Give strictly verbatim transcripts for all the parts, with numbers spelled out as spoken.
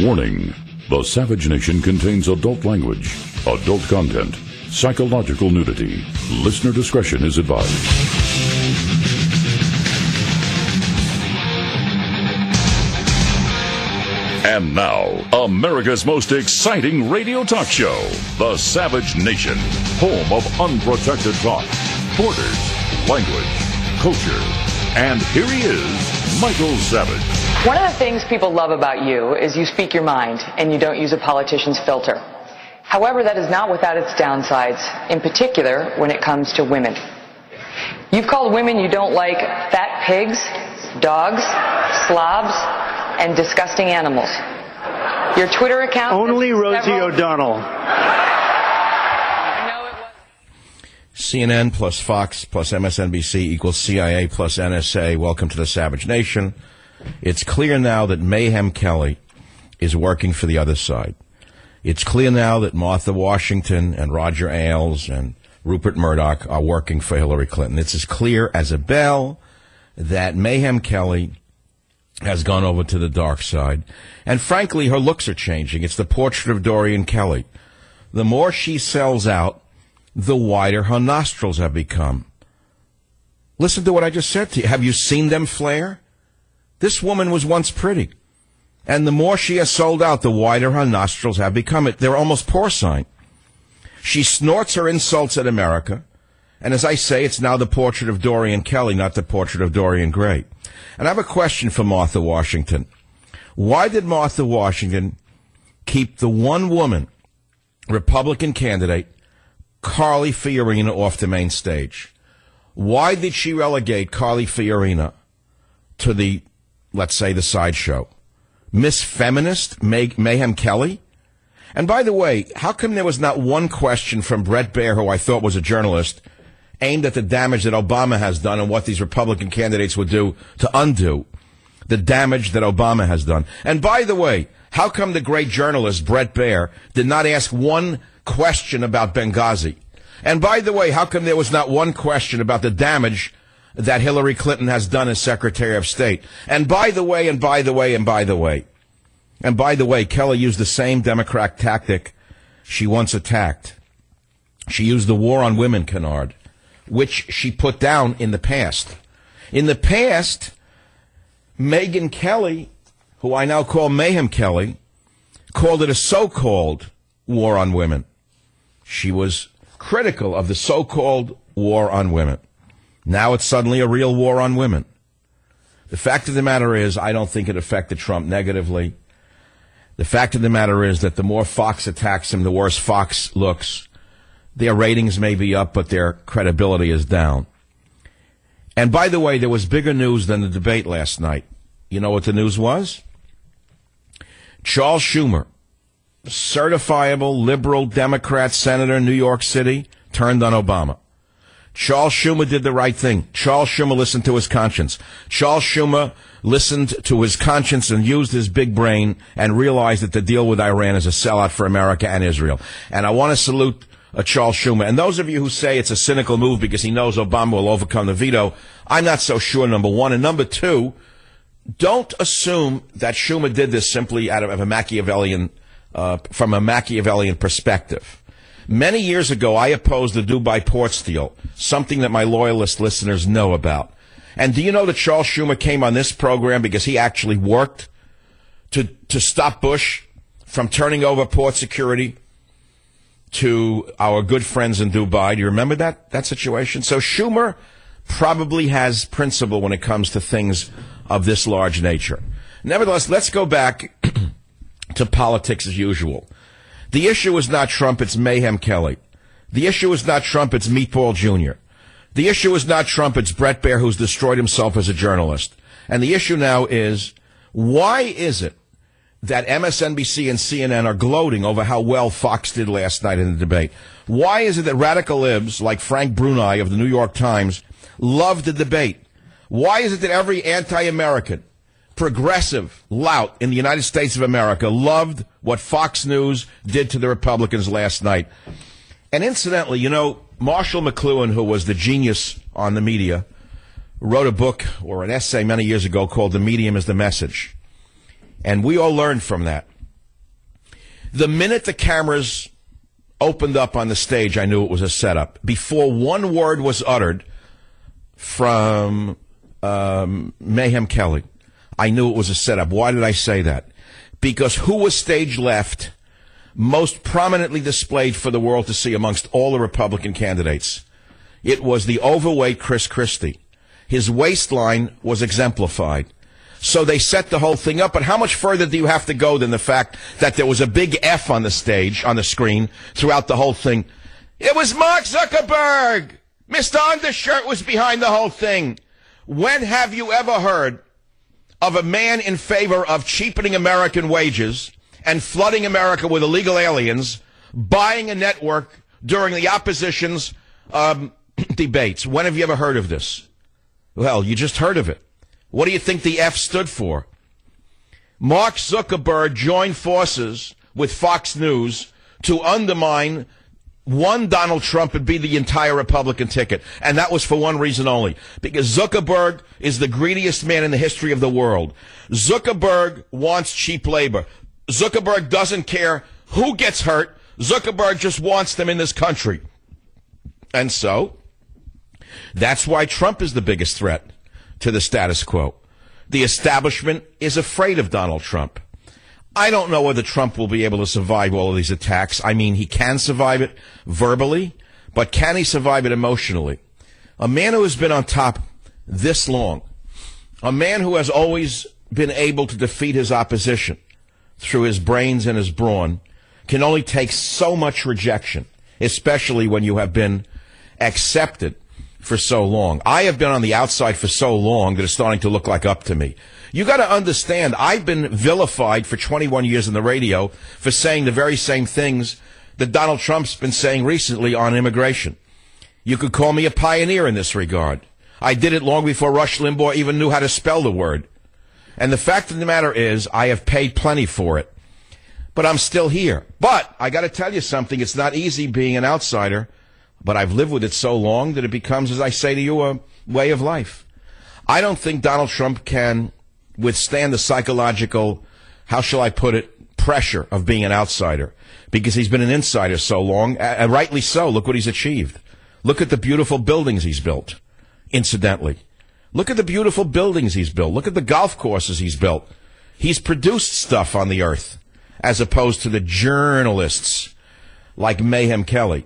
Warning: the Savage Nation contains adult language, adult content, psychological nudity. Listener discretion is advised. And now, America's most exciting radio talk show, The Savage Nation, home of unprotected thought, borders, language, culture. And here he is, Michael Savage. One of the things people love about you is you speak your mind and you don't use a politician's filter. However, that is not without its downsides, in particular when it comes to women. You've called women you don't like fat pigs, dogs, slobs, and disgusting animals. Your Twitter account... Only Rosie several... O'Donnell. C N N plus Fox plus M S N B C equals C I A plus N S A. Welcome to the Savage Nation. It's clear now that Mayhem Kelly is working for the other side. It's clear now that Martha Washington and Roger Ailes and Rupert Murdoch are working for Hillary Clinton. It's as clear as a bell that Mayhem Kelly has gone over to the dark side. And frankly, her looks are changing. It's the portrait of Dorian Kelly. The more she sells out, the wider her nostrils have become. Listen to what I just said to you. Have you seen them flare? This woman was once pretty. And the more she has sold out, the wider her nostrils have become. They're almost porcine. She snorts her insults at America. And as I say, it's now the portrait of Dorian Kelly, not the portrait of Dorian Gray. And I have a question for Martha Washington. Why did Martha Washington keep the one woman, Republican candidate, Carly Fiorina, off the main stage? Why did she relegate Carly Fiorina to the, let's say, the sideshow? Miss Feminist May- Mayhem Kelly? And by the way, how come there was not one question from Brett Baer, who I thought was a journalist, aimed at the damage that Obama has done and what these Republican candidates would do to undo the damage that Obama has done? And by the way, how come the great journalist Brett Baer did not ask one question about Benghazi? And by the way, how come there was not one question about the damage that Hillary Clinton has done as Secretary of State? And by the way, and by the way, and by the way, and by the way, Kelly used the same Democrat tactic she once attacked. She used the war on women canard, which she put down in the past. In the past, Megyn Kelly, who I now call Mayhem Kelly, called it a so-called war on women. She was critical of the so-called war on women. Now it's suddenly a real war on women. The fact of the matter is, I don't think it affected Trump negatively. The fact of the matter is that the more Fox attacks him, the worse Fox looks. Their ratings may be up, but their credibility is down. And by the way, there was bigger news than the debate last night. You know what the news was? Charles Schumer, certifiable liberal Democrat senator in New York City, turned on Obama. Charles Schumer did the right thing. Charles Schumer listened to his conscience. Charles Schumer listened to his conscience and used his big brain and realized that the deal with Iran is a sellout for America and Israel. And I want to salute uh, Charles Schumer. And those of you who say it's a cynical move because he knows Obama will overcome the veto, I'm not so sure, number one. And number two, don't assume that Schumer did this simply out of a Machiavellian, uh, from a Machiavellian perspective. Many years ago, I opposed the Dubai Ports deal, something that my loyalist listeners know about. And do you know that Charles Schumer came on this program because he actually worked to to stop Bush from turning over port security to our good friends in Dubai? Do you remember that, that situation? So Schumer probably has principle when it comes to things of this large nature. Nevertheless, let's go back to politics as usual. The issue is not Trump, it's Mayhem Kelly. The issue is not Trump, it's Meatball Junior The issue is not Trump, it's Brett Baer, who's destroyed himself as a journalist. And the issue now is, why is it that M S N B C and C N N are gloating over how well Fox did last night in the debate? Why is it that radical libs like Frank Bruni of the New York Times loved the debate? Why is it that every anti-American, progressive lout in the United States of America loved what Fox News did to the Republicans last night? And incidentally, you know, Marshall McLuhan, who was the genius on the media, wrote a book or an essay many years ago called The Medium is the Message. And we all learned from that The minute the cameras opened up on the stage, I knew it was a setup. Before one word was uttered from um, Mayhem Kelly, I knew it was a setup. Why did I say that? Because who was stage left, most prominently displayed for the world to see amongst all the Republican candidates? It was the overweight Chris Christie. His waistline was exemplified. So they set the whole thing up. But how much further do you have to go than the fact that there was a big F on the stage, on the screen, throughout the whole thing? It was Mark Zuckerberg! Mister Undershirt was behind the whole thing. When have you ever heard of a man in favor of cheapening American wages and flooding America with illegal aliens buying a network during the opposition's um, debates? When have you ever heard of this? Well, you just heard of it. What do you think the F stood for? Mark Zuckerberg joined forces with Fox News to undermine one Donald Trump and be the entire Republican ticket. And that was for one reason only. Because Zuckerberg is the greediest man in the history of the world. Zuckerberg wants cheap labor. Zuckerberg doesn't care who gets hurt. Zuckerberg just wants them in this country. And so, that's why Trump is the biggest threat to the status quo. The establishment is afraid of Donald Trump. I don't know whether Trump will be able to survive all of these attacks. I mean, he can survive it verbally, but can he survive it emotionally? A man who has been on top this long, a man who has always been able to defeat his opposition through his brains and his brawn, can only take so much rejection, especially when you have been accepted for so long. I have been on the outside for so long that it's starting to look like up to me. You got to understand, I've been vilified for twenty-one years on the radio for saying the very same things that Donald Trump's been saying recently on immigration. You could call me a pioneer in this regard. I did it long before Rush Limbaugh even knew how to spell the word. And the fact of the matter is, I have paid plenty for it. But I'm still here. But I got to tell you something, it's not easy being an outsider. But I've lived with it so long that it becomes, as I say to you, a way of life. I don't think Donald Trump can withstand the psychological, how shall I put it, pressure of being an outsider. Because he's been an insider so long, and rightly so. Look what he's achieved. Look at the beautiful buildings he's built, incidentally. Look at the beautiful buildings he's built. Look at the golf courses he's built. He's produced stuff on the earth, as opposed to the journalists like Mayhem Kelly.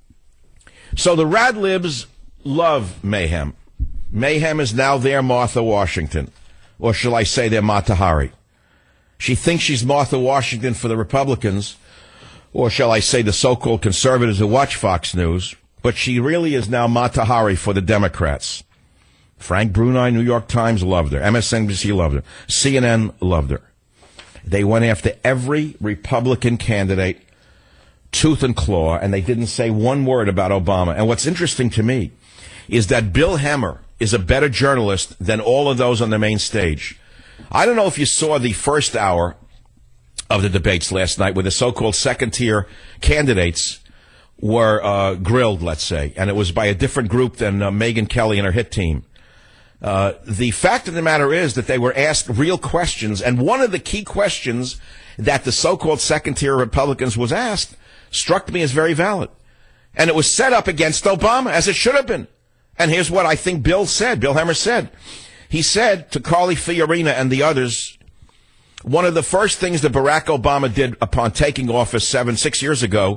So the Radlibs love Mayhem. Mayhem is now their Martha Washington. Or shall I say their Mata Hari. She thinks she's Martha Washington for the Republicans, or shall I say the so-called conservatives who watch Fox News, but she really is now Mata Hari for the Democrats. Frank Bruni, New York Times loved her. M S N B C loved her. C N N loved her. They went after every Republican candidate tooth and claw, and they didn't say one word about Obama. And what's interesting to me is that Bill Hemmer is a better journalist than all of those on the main stage. I don't know if you saw the first hour of the debates last night where the so-called second-tier candidates were uh, grilled, let's say, and it was by a different group than uh, Megyn Kelly and her hit team. Uh, the fact of the matter is that they were asked real questions, and one of the key questions that the so-called second-tier Republicans was asked struck me as very valid. And it was set up against Obama, as it should have been. And here's what I think Bill said, Bill Hemmer said. He said to Carly Fiorina and the others, one of the first things that Barack Obama did upon taking office seven, six years ago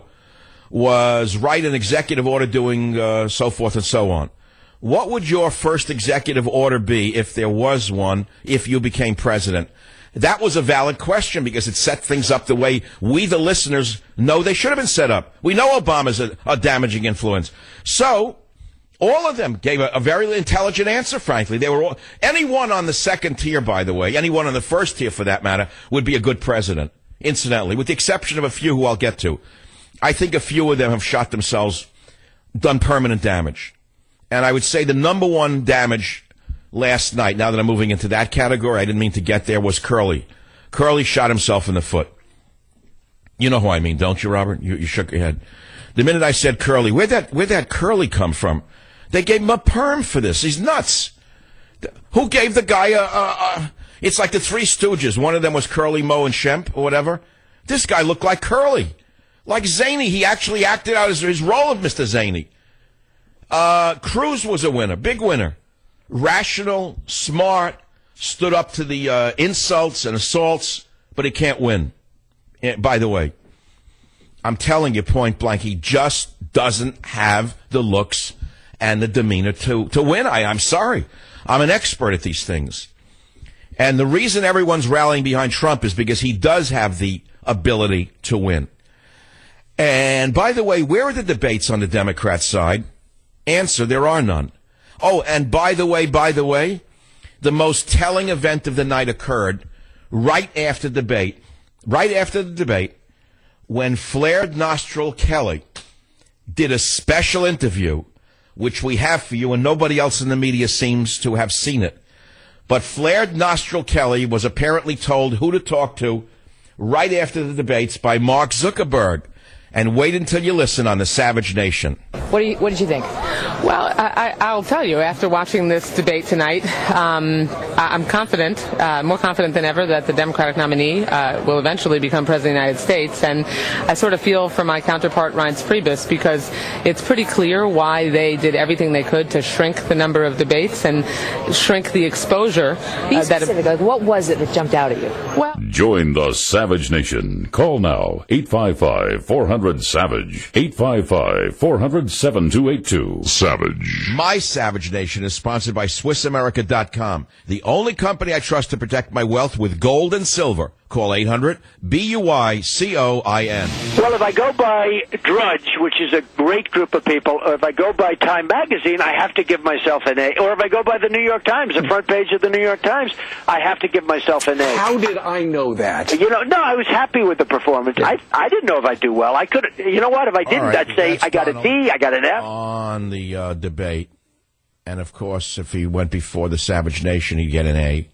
was write an executive order doing uh, so forth and so on. What would your first executive order be, if there was one, if you became president? That was a valid question because it set things up the way we, the listeners, know they should have been set up. We know Obama's a, a damaging influence. So, all of them gave a, a very intelligent answer, frankly. They were all, anyone on the second tier, by the way, anyone on the first tier, for that matter, would be a good president, incidentally, with the exception of a few who I'll get to. I think a few of them have shot themselves, done permanent damage. And I would say the number one damage last night, now that I'm moving into that category, I didn't mean to get there, was Curly. Curly shot himself in the foot. You know who I mean, don't you, Robert? You, you shook your head. The minute I said Curly, where'd that, where'd that Curly come from? They gave him a perm for this. He's nuts. Who gave the guy a, a, a... It's like the Three Stooges. One of them was Curly, Moe, and Shemp, or whatever. This guy looked like Curly, like Zany. He actually acted out his, his role of Mister Zany. Uh, Cruz was a winner, big winner. Rational, smart, stood up to the uh, insults and assaults, but he can't win. And by the way, I'm telling you point blank, he just doesn't have the looks and the demeanor to, to win. I, I'm sorry. I'm an expert at these things. And the reason everyone's rallying behind Trump is because he does have the ability to win. And by the way, where are the debates on the Democrat side? Answer, there are none. Oh, and by the way, by the way, the most telling event of the night occurred right after the debate, right after the debate, when Flared Nostril Kelly did a special interview, which we have for you, and nobody else in the media seems to have seen it. But Flared Nostril Kelly was apparently told who to talk to right after the debates by Mark Zuckerberg. And wait until you listen on the Savage Nation. What, do you, what did you think? Well, I, I, I'll tell you, after watching this debate tonight, um, I, I'm confident, uh, more confident than ever, that the Democratic nominee uh, will eventually become President of the United States. And I sort of feel for my counterpart, Reince Priebus, because it's pretty clear why they did everything they could to shrink the number of debates and shrink the exposure. Be uh, specific. that like, what was it that jumped out at you? Well, Join the Savage Nation. Call now, eight five five, four hundred, SAVAGE, eight five five, four hundred, seven two eight two. Savage. My Savage Nation is sponsored by Swiss America dot com, the only company I trust to protect my wealth with gold and silver. Call eight hundred, B U I C O I N. Well, if I go by Drudge, which is a great group of people, or if I go by Time Magazine, I have to give myself an A. Or if I go by the New York Times, the front page of the New York Times, I have to give myself an A. How did I know that? You know, no, I was happy with the performance. I I didn't know if I'd do well. I could, you know what? If I didn't, right, I'd say I got a D, I got an F. On the uh, debate, and of course, if he went before the Savage Nation, he'd get an A.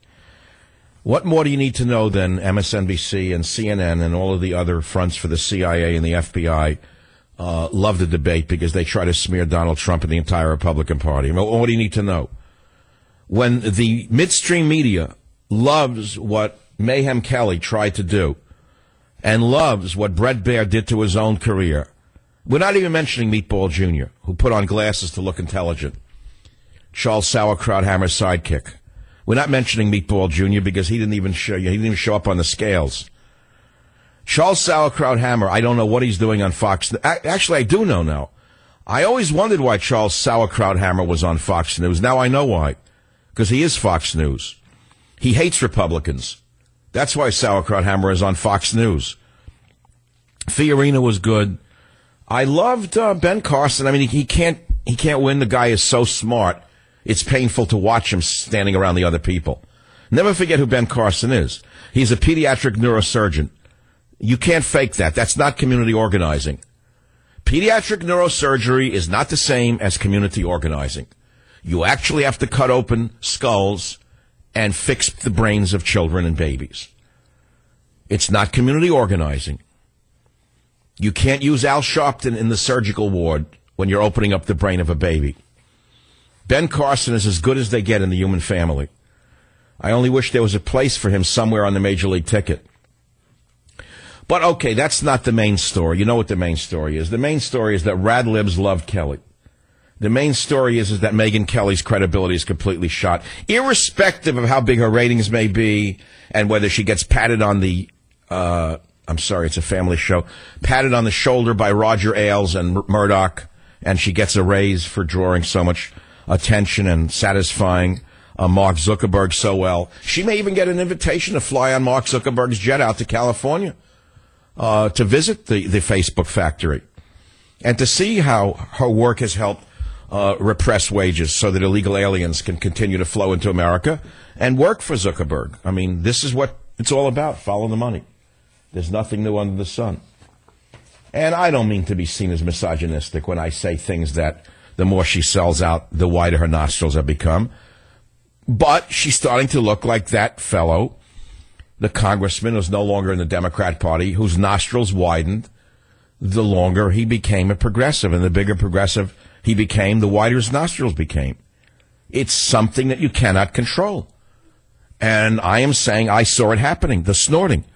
What more do you need to know than M S N B C and C N N and all of the other fronts for the C I A and the F B I uh, love the debate because they try to smear Donald Trump and the entire Republican Party? I mean, what do you need to know? When the midstream media loves what Mayhem Kelly tried to do and loves what Bret Baier did to his own career, we're not even mentioning Meatball Junior, who put on glasses to look intelligent, Charles Sauerkraut Hammer's sidekick. We're not mentioning Meatball Junior because he didn't even show he didn't even show up on the scales. Charles Sauerkraut Hammer, I don't know what he's doing on Fox. Actually, I do know now. I always wondered why Charles Sauerkraut Hammer was on Fox News. Now I know why. Because he is Fox News. He hates Republicans. That's why Sauerkraut Hammer is on Fox News. Fiorina was good. I loved uh, Ben Carson. I mean, he, he can't he can't win. The guy is so smart. It's painful to watch him standing around the other people. Never forget who Ben Carson is. He's a pediatric neurosurgeon. You can't fake that. That's not community organizing. Pediatric neurosurgery is not the same as community organizing. You actually have to cut open skulls and fix the brains of children and babies. It's not community organizing. You can't use Al Sharpton in the surgical ward when you're opening up the brain of a baby. Ben Carson is as good as they get in the human family. I only wish there was a place for him somewhere on the Major League ticket. But, okay, that's not the main story. You know what the main story is. The main story is that Radlibs loved Kelly. The main story is, is that Megyn Kelly's credibility is completely shot, irrespective of how big her ratings may be and whether she gets patted on the, uh, I'm sorry, it's a family show, patted on the shoulder by Roger Ailes and Mur- Murdoch, and she gets a raise for drawing so much attention and satisfying uh, Mark Zuckerberg so well. She may even get an invitation to fly on Mark Zuckerberg's jet out to California uh, to visit the, the Facebook factory and to see how her work has helped uh, repress wages so that illegal aliens can continue to flow into America and work for Zuckerberg. I mean, this is what it's all about, follow the money. There's nothing new under the sun. And I don't mean to be seen as misogynistic when I say things that the more she sells out, the wider her nostrils have become. But she's starting to look like that fellow, the congressman who's no longer in the Democrat Party, whose nostrils widened the longer he became a progressive. And the bigger progressive he became, the wider his nostrils became. It's something that you cannot control. And I am saying I saw it happening, the snorting.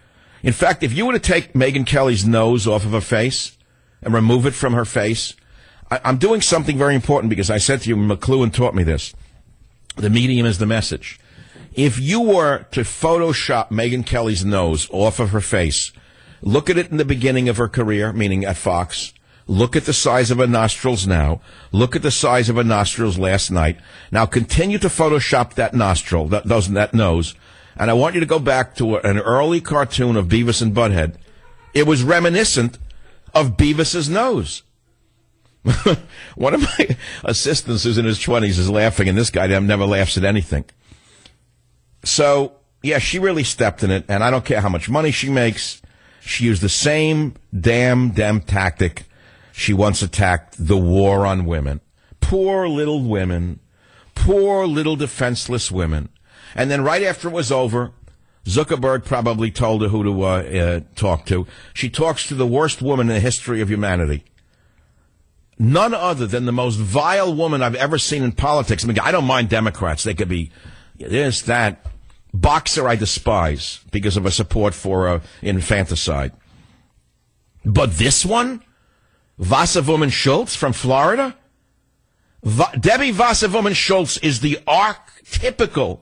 In fact, if you were to take Megyn Kelly's nose off of her face and remove it from her face, I, I'm doing something very important because I said to you, McLuhan taught me this. The medium is the message. If you were to Photoshop Megyn Kelly's nose off of her face, look at it in the beginning of her career, meaning at Fox, look at the size of her nostrils now, look at the size of her nostrils last night, now continue to Photoshop that nostril, that, those, that nose, and I want you to go back to an early cartoon of Beavis and Butthead. It was reminiscent of Beavis's nose. One of my assistants who's in his twenties is laughing, and this guy never laughs at anything. So, yeah, she really stepped in it, and I don't care how much money she makes. She used the same damn, damn tactic she once attacked the war on women. Poor little women. Poor little defenseless women. And then right after it was over, Zuckerberg probably told her who to uh, uh, talk to. She talks to the worst woman in the history of humanity. None other than the most vile woman I've ever seen in politics. I mean, I don't mind Democrats. They could be this, that. Boxer I despise because of her support for uh, infanticide. But this one? Wasserwoman Schultz from Florida? Va- Debbie Wasserwoman Schultz is the archetypical.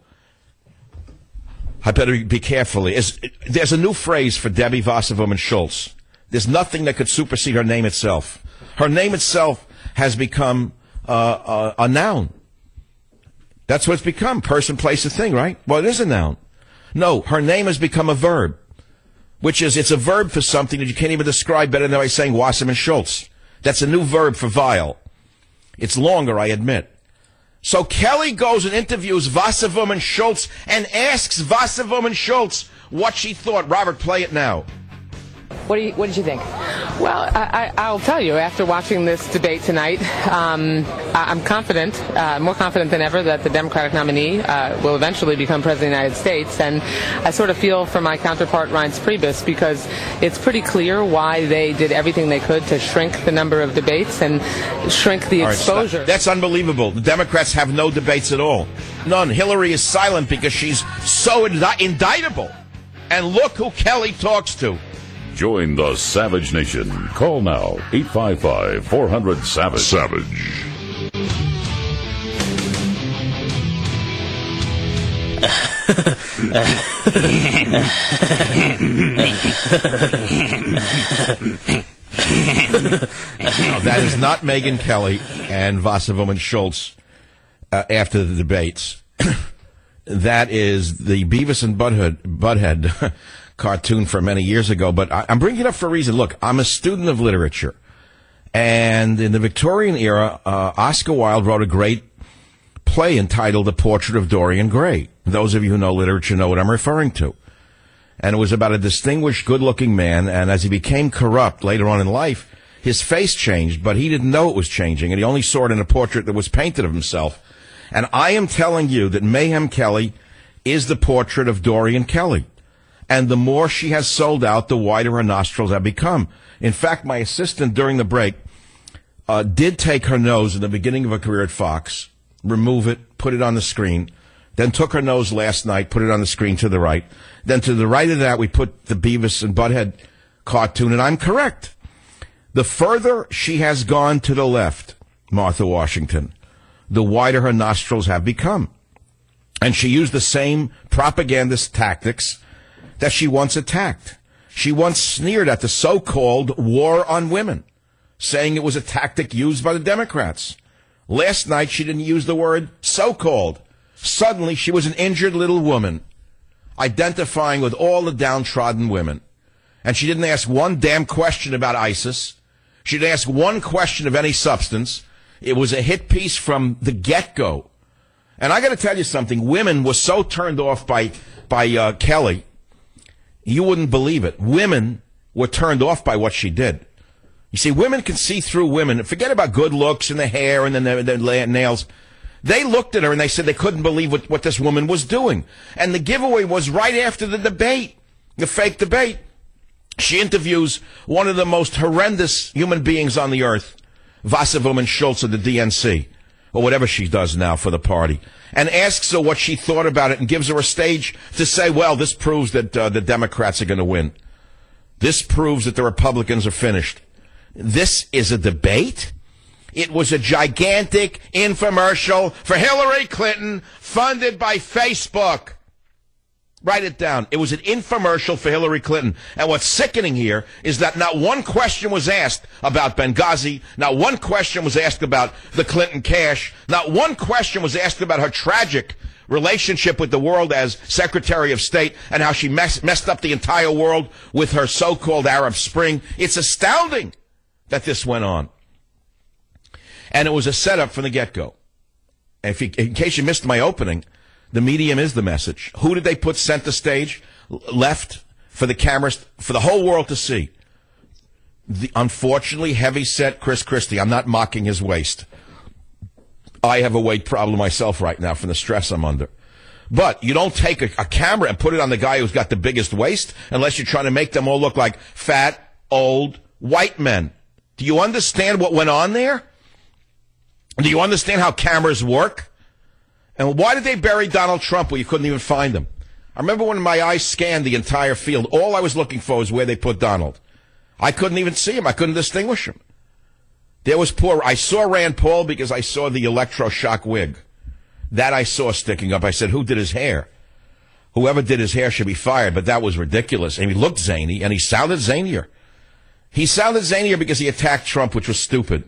I better be careful. Is, there's a new phrase for Debbie Wasserwoman Schultz. There's nothing that could supersede her name itself. Her name itself has become uh, uh, a noun. That's what it's become. Person, place, a thing, right? Well, it is a noun. No, her name has become a verb, which is, it's a verb for something that you can't even describe better than by saying Wasserman Schultz. That's a new verb for vile. It's longer, I admit. So Kelly goes and interviews Wasserwoman Schultz and asks Wasserwoman Schultz what she thought. Robert, play it now. What, do you, what did you think? Well, I, I, I'll tell you, after watching this debate tonight, um, I, I'm confident, uh, more confident than ever, that the Democratic nominee uh, will eventually become President of the United States. And I sort of feel for my counterpart, Reince Priebus, because it's pretty clear why they did everything they could to shrink the number of debates and shrink the all exposure. Right, that's unbelievable. The Democrats have no debates at all. None. Hillary is silent because she's so indi- indictable. And look who Kelly talks to. Join the Savage Nation. Call now, eight five five, four hundred, SAVAGE. Savage. No, that is not Megyn Kelly and Wasserwoman Schultz uh, after the debates. That is the Beavis and Butthead, Butthead cartoon from many years ago, but I, I'm bringing it up for a reason. Look, I'm a student of literature, and in the Victorian era, uh, Oscar Wilde wrote a great play entitled The Portrait of Dorian Gray. Those of you who know literature know what I'm referring to. And it was about a distinguished, good-looking man, and as he became corrupt later on in life, his face changed, but he didn't know it was changing, and he only saw it in a portrait that was painted of himself. And I am telling you that Mayhem Kelly is the portrait of Dorian Kelly. And the more she has sold out, the wider her nostrils have become. In fact, my assistant during the break uh, did take her nose in the beginning of her career at Fox, remove it, put it on the screen, then took her nose last night, put it on the screen to the right. Then to the right of that, we put the Beavis and Butthead cartoon, and I'm correct. The further she has gone to the left, Martha Washington, the wider her nostrils have become. And she used the same propagandist tactics that she once attacked. She once sneered at the so-called war on women, saying it was a tactic used by the Democrats. Last night, she didn't use the word so-called. Suddenly, she was an injured little woman, identifying with all the downtrodden women. And she didn't ask one damn question about ISIS. She didn't ask one question of any substance. It was a hit piece from the get-go. And I got to tell you something. Women were so turned off by, by uh, Kelly, you wouldn't believe it. Women were turned off by what she did. You see, women can see through women. Forget about good looks and the hair and the, the, the nails. They looked at her and they said they couldn't believe what, what this woman was doing. And the giveaway was right after the debate, the fake debate. She interviews one of the most horrendous human beings on the earth, Wasserwoman Schultz of the D N C, or whatever she does now for the party, and asks her what she thought about it and gives her a stage to say, well, this proves that uh, the Democrats are going to win. This proves that the Republicans are finished. This is a debate? It was a gigantic infomercial for Hillary Clinton funded by Facebook. Write it down. It was an infomercial for Hillary Clinton. And what's sickening here is that not one question was asked about Benghazi. Not one question was asked about the Clinton cash. Not one question was asked about her tragic relationship with the world as Secretary of State and how she mess, messed up the entire world with her so-called Arab Spring. It's astounding that this went on. And it was a setup from the get-go. If you, in case you missed my opening, the medium is the message. Who did they put center stage left for the cameras, for the whole world to see? The unfortunately heavy-set Chris Christie. I'm not mocking his waist. I have a weight problem myself right now from the stress I'm under. But you don't take a, a camera and put it on the guy who's got the biggest waist unless you're trying to make them all look like fat, old, white men. Do you understand what went on there? Do you understand how cameras work? And why did they bury Donald Trump where you couldn't even find him? I remember when my eyes scanned the entire field, all I was looking for was where they put Donald. I couldn't even see him. I couldn't distinguish him. There was poor. I saw Rand Paul because I saw the electroshock wig. That I saw sticking up. I said, who did his hair? Whoever did his hair should be fired, but that was ridiculous. And he looked zany, and he sounded zanier. He sounded zanier because he attacked Trump, which was stupid.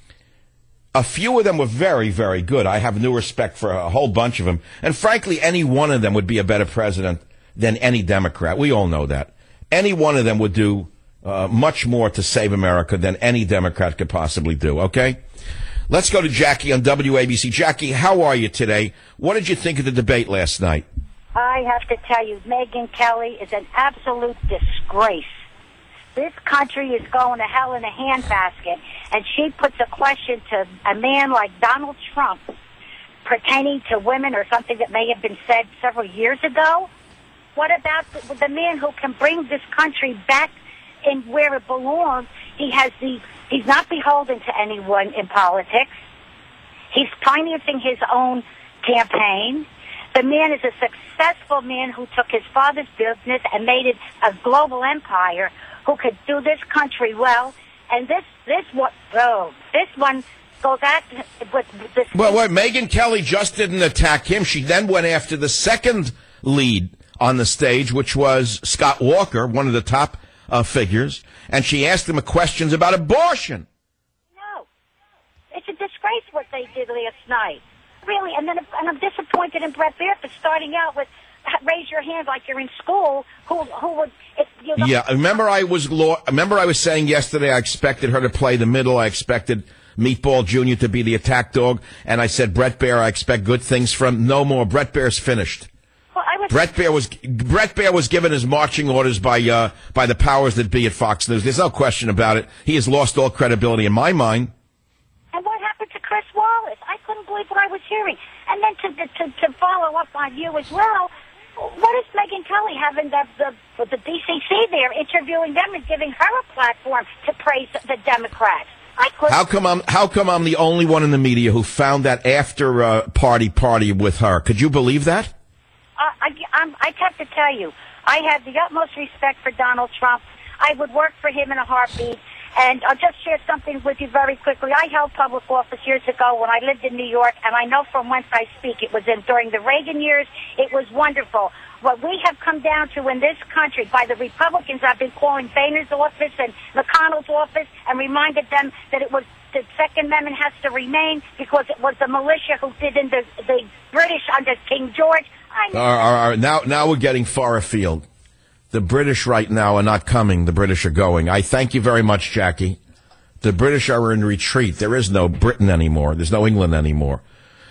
A few of them were very, very good. I have new respect for a whole bunch of them. And frankly, any one of them would be a better president than any Democrat. We all know that. Any one of them would do uh, much more to save America than any Democrat could possibly do, okay? Let's go to Jackie on W A B C. Jackie, how are you today? What did you think of the debate last night? I have to tell you, Megyn Kelly is an absolute disgrace. This country is going to hell in a handbasket, and she puts a question to a man like Donald Trump pertaining to women or something that may have been said several years ago. What about the, the man who can bring this country back in where it belongs? He has the, he's not beholden to anyone in politics. He's financing his own campaign. The man is a successful man who took his father's business and made it a global empire, who could do this country well, and this this what oh, this one goes at with this. Well, well, Megyn Kelly just didn't attack him. She then went after the second lead on the stage, which was Scott Walker, one of the top uh, figures, and she asked him questions about abortion. No, it's a disgrace what they did last night, really. And then and I'm disappointed in Brett Baier for starting out with raise your hand like you're in school. Who who would? If, you know, yeah, remember I was remember I was saying yesterday I expected her to play the middle. I expected Meatball Junior to be the attack dog, and I said Brett Baier I expect good things from. No more. Brett Baier's finished. Well, I was, Brett Baier was Brett Baier was given his marching orders by uh, by the powers that be at Fox News. There's no question about it. He has lost all credibility in my mind. And what happened to Chris Wallace? I couldn't believe what I was hearing. And then to to to follow up on you as well. What is Megyn Kelly having the, the, the D C C there, interviewing them and giving her a platform to praise the Democrats? I couldn't. How come I'm, how come I'm the only one in the media who found that after uh, party party with her? Could you believe that? Uh, I, I'm, I have to tell you, I have the utmost respect for Donald Trump. I would work for him in a heartbeat. And I'll just share something with you very quickly. I held public office years ago when I lived in New York, and I know from whence I speak. It was in during the Reagan years. It was wonderful. What we have come down to in this country by the Republicans, I've been calling Boehner's office and McConnell's office and reminded them that it was the Second Amendment has to remain because it was the militia who did in the, the British under King George. I all right, all right. Now, now we're getting far afield. The British right now are not coming. The British are going. I thank you very much, Jackie. The British are in retreat. There is no Britain anymore. There's no England anymore.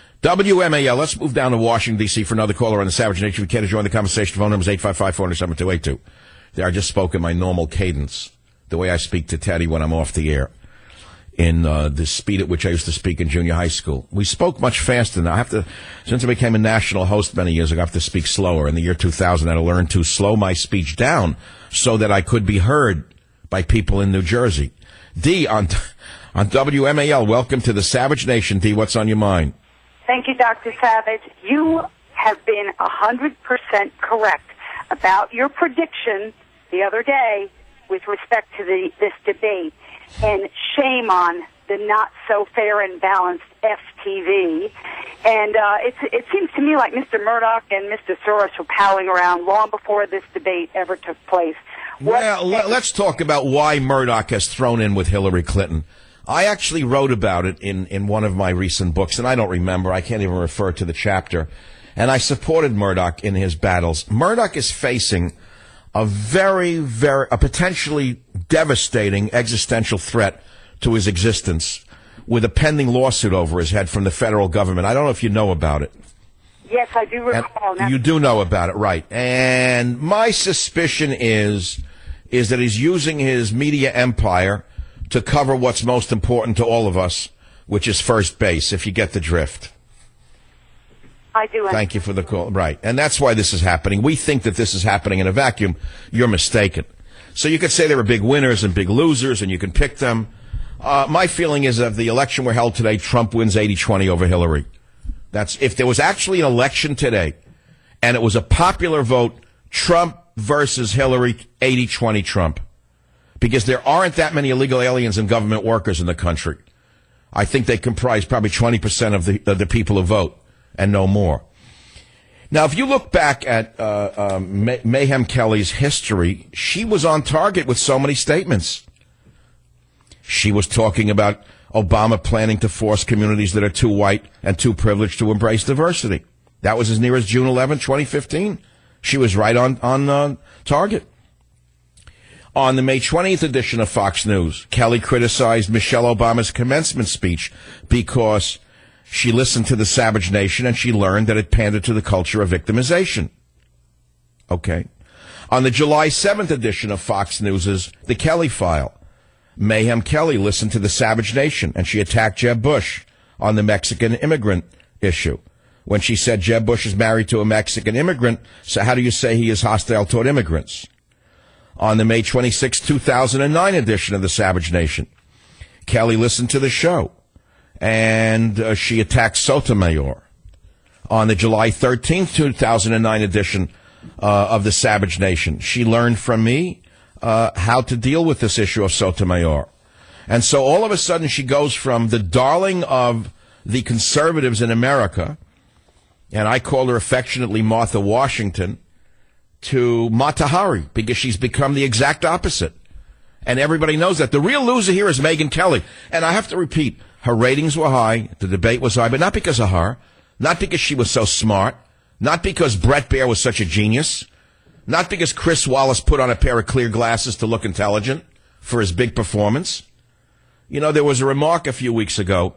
W M A L. Let's move down to Washington, D C for another caller on the Savage Nation. If you care to join the conversation, phone number is eight five five, four zero seven, two eight two. There, I just spoke in my normal cadence, the way I speak to Teddy when I'm off the air, in uh, the speed at which I used to speak in junior high school. We spoke much faster now. I have to, since I became a national host many years ago, I have to speak slower. In the year two thousand, I had to learn to slow my speech down so that I could be heard by people in New Jersey. D, on, on W M A L, welcome to the Savage Nation. D, what's on your mind? Thank you, Doctor Savage. You have been one hundred percent correct about your prediction the other day with respect to the this debate, and shame on the not so fair and balanced F T V. And uh, it's, it seems to me like Mister Murdoch and Mister Soros were palling around long before this debate ever took place. What well, let's talk about why Murdoch has thrown in with Hillary Clinton. I actually wrote about it in, in one of my recent books, and I don't remember. I can't even refer to the chapter. And I supported Murdoch in his battles. Murdoch is facing a very, very, a potentially devastating existential threat to his existence with a pending lawsuit over his head from the federal government. I don't know if you know about it. Yes, I do recall. And you do know about it, right. And my suspicion is, is that he's using his media empire to cover what's most important to all of us, which is first base, if you get the drift. I do. Thank you for the call. Right. And that's why this is happening. We think that this is happening in a vacuum. You're mistaken. So you could say there were big winners and big losers, and you can pick them. Uh, my feeling is that if the election were held today, Trump wins eighty twenty over Hillary. That's if there was actually an election today, and it was a popular vote, Trump versus Hillary, eighty twenty Trump. Because there aren't that many illegal aliens and government workers in the country. I think they comprise probably twenty percent of the, of the people who vote, and no more. Now, if you look back at uh, uh, May- Mayhem Kelly's history, she was on target with so many statements. She was talking about Obama planning to force communities that are too white and too privileged to embrace diversity. That was as near as June eleventh, twenty fifteen. She was right on, on uh, target. On the May twentieth edition of Fox News, Kelly criticized Michelle Obama's commencement speech because she listened to the Savage Nation and she learned that it pandered to the culture of victimization. Okay. On the July seventh edition of Fox News' The Kelly File, Mayhem Kelly listened to the Savage Nation and she attacked Jeb Bush on the Mexican immigrant issue. When she said Jeb Bush is married to a Mexican immigrant, so how do you say he is hostile toward immigrants? On the May twenty-sixth, two thousand nine edition of the Savage Nation, Kelly listened to the show and uh, she attacked Sotomayor. On the July thirteenth, two thousand nine edition uh, of the Savage Nation, she learned from me uh, how to deal with this issue of Sotomayor. And so all of a sudden she goes from the darling of the conservatives in America, and I call her affectionately Martha Washington, to Mata Hari, because she's become the exact opposite. And everybody knows that. The real loser here is Megyn Kelly. And I have to repeat, her ratings were high, the debate was high, but not because of her, not because she was so smart, not because Bret Baier was such a genius, not because Chris Wallace put on a pair of clear glasses to look intelligent for his big performance. You know, there was a remark a few weeks ago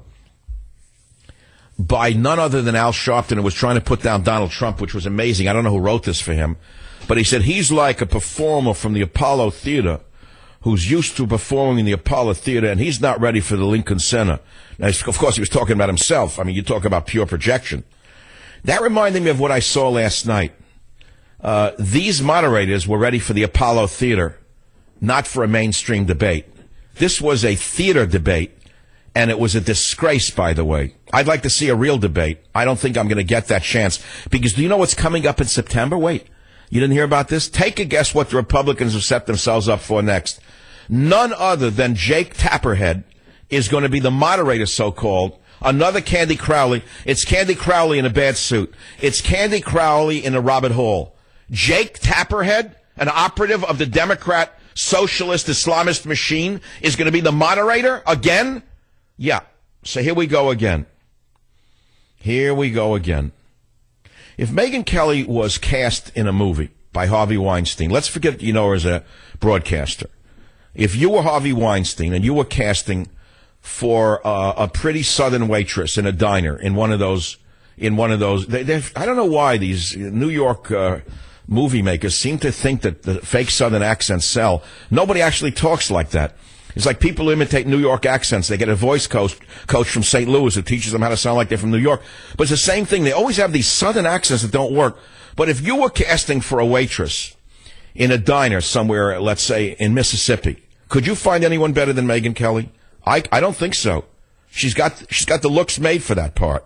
by none other than Al Sharpton, who was trying to put down Donald Trump, which was amazing. I don't know who wrote this for him, but he said he's like a performer from the Apollo Theater who's used to performing in the Apollo Theater, and he's not ready for the Lincoln Center. Now, of course, he was talking about himself. I mean, you talk about pure projection. That reminded me of what I saw last night. Uh, these moderators were ready for the Apollo Theater, not for a mainstream debate. This was a theater debate, and it was a disgrace, by the way. I'd like to see a real debate. I don't think I'm going to get that chance. Because do you know what's coming up in September? Wait, you didn't hear about this? Take a guess what the Republicans have set themselves up for next. None other than Jake Tapperhead is going to be the moderator, so-called. Another Candy Crowley. It's Candy Crowley in a bad suit. It's Candy Crowley in a Robert Hall. Jake Tapperhead, an operative of the Democrat socialist Islamist machine, is going to be the moderator again? Yeah. So here we go again. Here we go again. If Megyn Kelly was cast in a movie by Harvey Weinstein, let's forget you know her as a broadcaster. If you were Harvey Weinstein and you were casting for uh, a pretty Southern waitress in a diner in one of those, in one of those, they, I don't know why these New York uh, movie makers seem to think that the fake Southern accents sell. Nobody actually talks like that. It's like people who imitate New York accents. They get a voice coach, coach from Saint Louis who teaches them how to sound like they're from New York. But it's the same thing. They always have these Southern accents that don't work. But if you were casting for a waitress in a diner somewhere, let's say in Mississippi, could you find anyone better than Megyn Kelly? I, I don't think so. She's got, she's got the looks made for that part.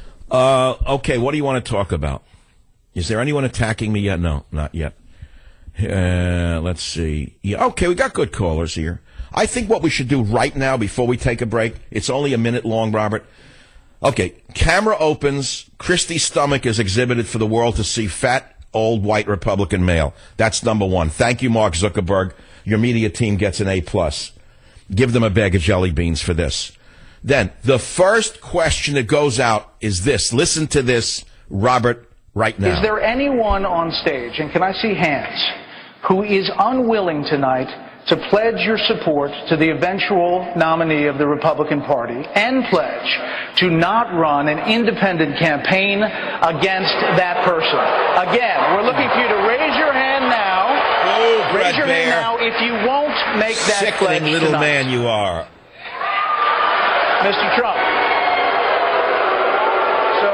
Uh, okay, what do you want to talk about? Is there anyone attacking me yet? No, not yet. Uh, let's see. Yeah, okay, we got good callers here. I think what we should do right now before we take a break, it's only a minute long, Robert. Okay, camera opens, Christie's stomach is exhibited for the world to see, fat, old, white Republican male. That's number one. Thank you, Mark Zuckerberg. Your media team gets an A plus. Give them a bag of jelly beans for this. Then, the first question that goes out is this. Listen to this, Robert, right now. Is there anyone on stage, and can I see hands, who is unwilling tonight to pledge your support to the eventual nominee of the Republican Party and pledge to not run an independent campaign against that person? Again, we're looking for you to raise your hand now. Oh, raise your Bear. hand now if you won't make that Sickening pledge little tonight. man you are. Mister Trump. So,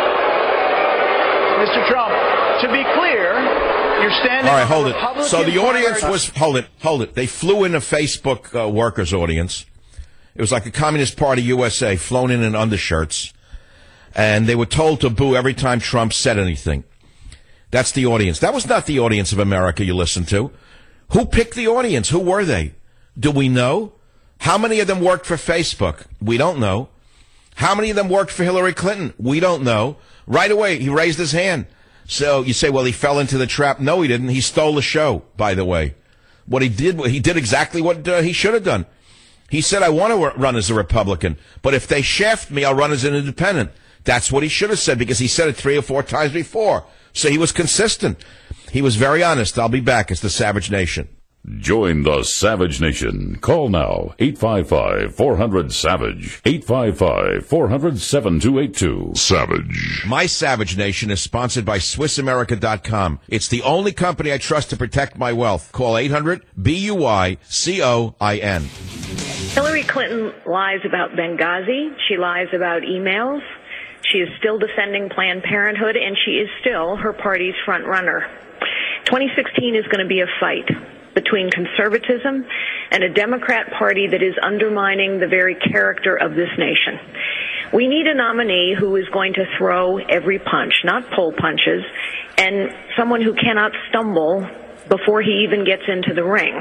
Mister Trump, to be clear, you're standing. All right, on hold the it. Republican So the audience primary- was, hold it, hold it. They flew in a Facebook uh, workers audience. It was like a Communist Party U S A flown in in undershirts. And they were told to boo every time Trump said anything. That's the audience. That was not the audience of America you listened to. Who picked the audience? Who were they? Do we know? How many of them worked for Facebook? We don't know. How many of them worked for Hillary Clinton? We don't know. Right away, he raised his hand. So you say, well, he fell into the trap. No, he didn't. He stole the show, by the way. What he did, he did exactly what uh, he should have done. He said, I want to run as a Republican, but if they shaft me, I'll run as an independent. That's what he should have said, because he said it three or four times before. So he was consistent. He was very honest. I'll be back. It's the Savage Nation. Join the Savage Nation. Call now, eight five five, four hundred, SAVAGE, eight five five, four hundred, seven two eight two. Savage. My Savage Nation is sponsored by Swiss America dot com. It's the only company I trust to protect my wealth. Call eight hundred B U I C O I N. Hillary Clinton lies about Benghazi. She lies about emails. She is still defending Planned Parenthood, and she is still her party's front runner. twenty sixteen is going to be a fight between conservatism and a Democrat Party that is undermining the very character of this nation. We need a nominee who is going to throw every punch, not pull punches, and someone who cannot stumble before he even gets into the ring.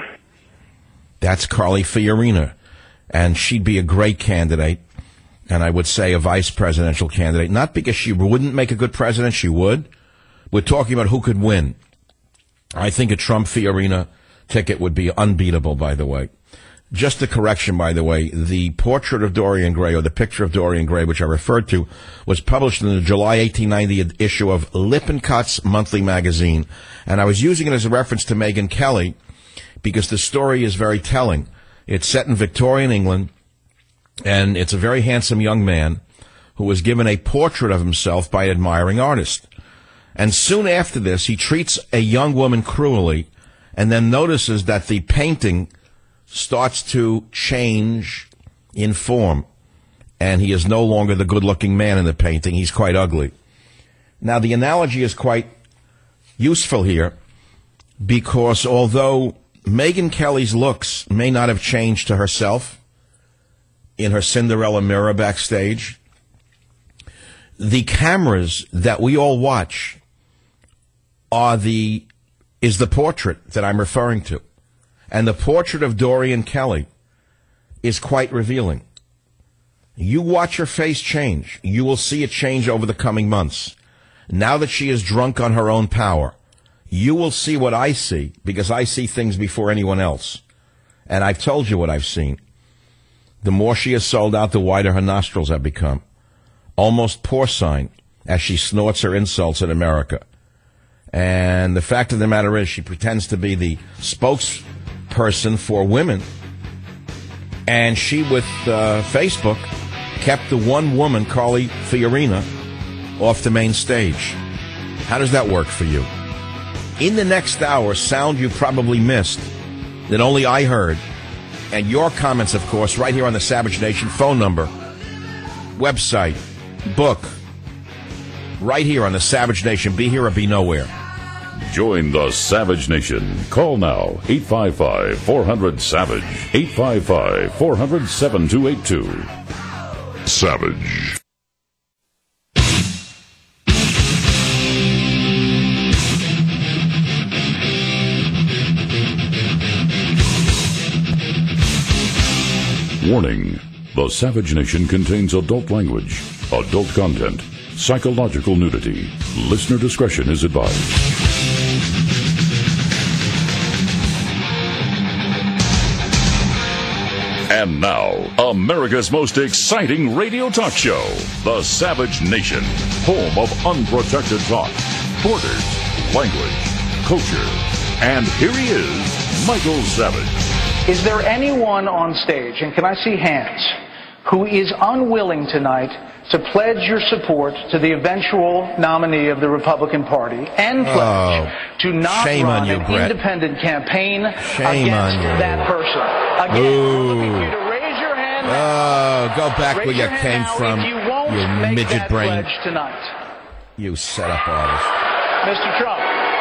That's Carly Fiorina, and she'd be a great candidate, and I would say a vice presidential candidate, not because she wouldn't make a good president, she would. We're talking about who could win. I think a Trump-Fiorina ticket would be unbeatable, by the way. Just a correction, by the way, the portrait of Dorian Gray, or the picture of Dorian Gray, which I referred to, was published in the July eighteen ninety issue of Lippincotts Monthly Magazine. And I was using it as a reference to Megyn Kelly because the story is very telling. It's set in Victorian England, and it's a very handsome young man who was given a portrait of himself by an admiring artist. And soon after this, he treats a young woman cruelly, and then notices that the painting starts to change in form, and he is no longer the good-looking man in the painting. He's quite ugly. Now, the analogy is quite useful here, because although Megyn Kelly's looks may not have changed to herself in her Cinderella mirror backstage, the cameras that we all watch are the is the portrait that I'm referring to. And the portrait of Dorian Kelly is quite revealing. You watch her face change. You will see it change over the coming months. Now that she is drunk on her own power, you will see what I see, because I see things before anyone else. And I've told you what I've seen. The more she has sold out, the wider her nostrils have become. Almost porcine as she snorts her insults at America. And the fact of the matter is, she pretends to be the spokesperson for women. And she, with uh, Facebook, kept the one woman, Carly Fiorina, off the main stage. How does that work for you? In the next hour, sound you probably missed that only I heard. And your comments, of course, right here on the Savage Nation phone number, website, book, right here on the Savage Nation. Be here or be nowhere. Join the Savage Nation. Call now, eight five five, four hundred, SAVAGE, eight five five, four hundred, seven two eight two. Savage. Warning: the Savage Nation contains adult language, adult content, psychological nudity. Listener discretion is advised. And now, America's most exciting radio talk show, The Savage Nation, home of unprotected thought, borders, language, culture. And here he is, Michael Savage. Is there anyone on stage, and can I see hands, who is unwilling tonight to pledge your support to the eventual nominee of the Republican Party and pledge Oh, to not shame run on you, an Brett. independent campaign Shame against on you. that person? Again, Ooh. I'm looking for you to raise your hand now. Oh, go back Raise where you your hand came now from, if you won't you make midget that brain. pledge tonight. You setup artist. Mister Trump.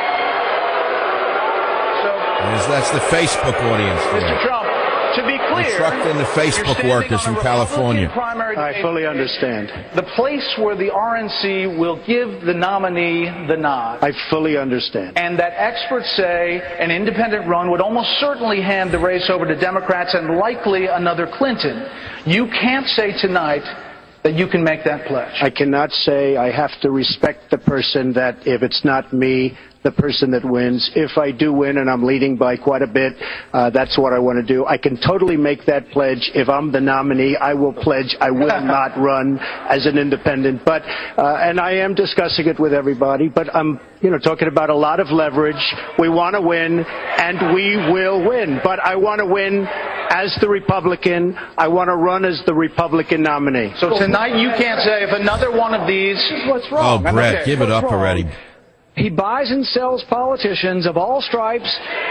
So, Yes, that's the Facebook audience. Mister there. Trump, to be clear, Instructing the you're Facebook standing workers on from a California. Republican primary I debate fully stage, understand. The place where the R N C will give the nominee the nod. I fully understand. And that experts say an independent run would almost certainly hand the race over to Democrats and likely another Clinton. You can't say tonight that you can make that pledge. I cannot say. I have to respect the person that if it's not me, the person that wins. If I do win and I'm leading by quite a bit, uh, that's what I want to do. I can totally make that pledge. If I'm the nominee, I will pledge I will not run as an independent. But uh, and I am discussing it with everybody. But I'm, you know, talking about a lot of leverage. We want to win, and we will win. But I want to win as the Republican. I want to run as the Republican nominee. So tonight you can't say if another one of these. What's Oh, wrong? Brett, okay. give it up What's wrong? already. He buys and sells politicians of all stripes.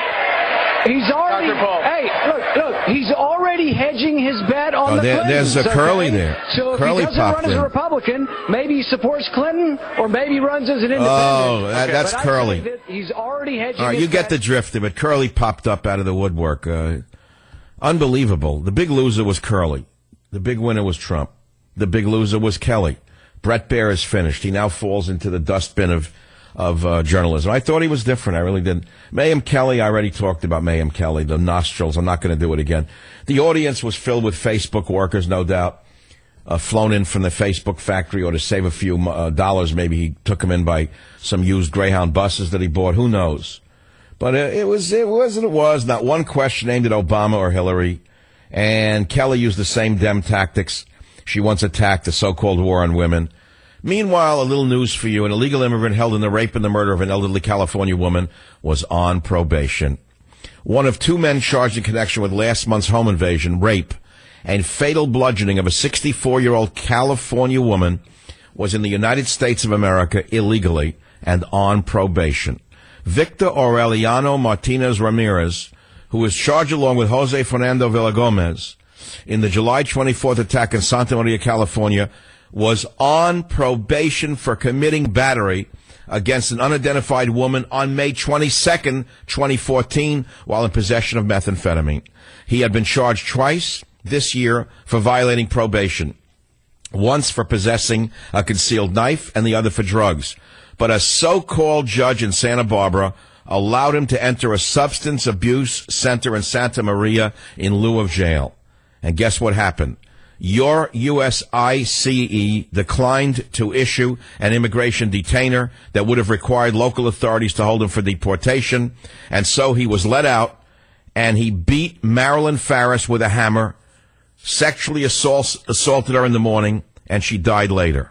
He's already, Doctor Paul. hey, look, look, he's already hedging his bet on Oh, the there- Clintons. there's a okay? Curly there. So if Curly he doesn't popped run as in. a Republican, maybe he supports Clinton, or maybe he runs as an independent. Oh, that- Okay, that's but I Curly. say that he's already hedging All right, his you get bet. the drift of it. Curly popped up out of the woodwork. Uh, unbelievable. The big loser was Curly. The big winner was Trump. The big loser was Kelly. Brett Baer is finished. He now falls into the dustbin of of uh, journalism. I thought he was different. I really did. Mayhem Kelly, I already talked about Mayhem Kelly, the nostrils. I'm not going to do it again. The audience was filled with Facebook workers, no doubt, uh, flown in from the Facebook factory, or to save a few uh, dollars, maybe he took them in by some used Greyhound buses that he bought. Who knows? But uh, it was, it was, and it was. Not one question aimed at Obama or Hillary. And Kelly used the same Dem tactics. She once attacked the so-called war on women. Meanwhile, a little news for you. An illegal immigrant held in the rape and the murder of an elderly California woman was on probation. One of two men charged in connection with last month's home invasion, rape, and fatal bludgeoning of a sixty-four-year-old California woman was in the United States of America illegally and on probation. Victor Aureliano Martinez Ramirez, who was charged along with Jose Fernando Villagomez in the July twenty-fourth attack in Santa Maria, California, was on probation for committing battery against an unidentified woman on May twenty-second, twenty fourteen, while in possession of methamphetamine. He had been charged twice this year for violating probation, once for possessing a concealed knife and the other for drugs. But a so-called judge in Santa Barbara allowed him to enter a substance abuse center in Santa Maria in lieu of jail. And guess what happened? Your U S I C E declined to issue an immigration detainer that would have required local authorities to hold him for deportation, and so he was let out, and he beat Marilyn Farris with a hammer, sexually assault, assaulted her in the morning, and she died later.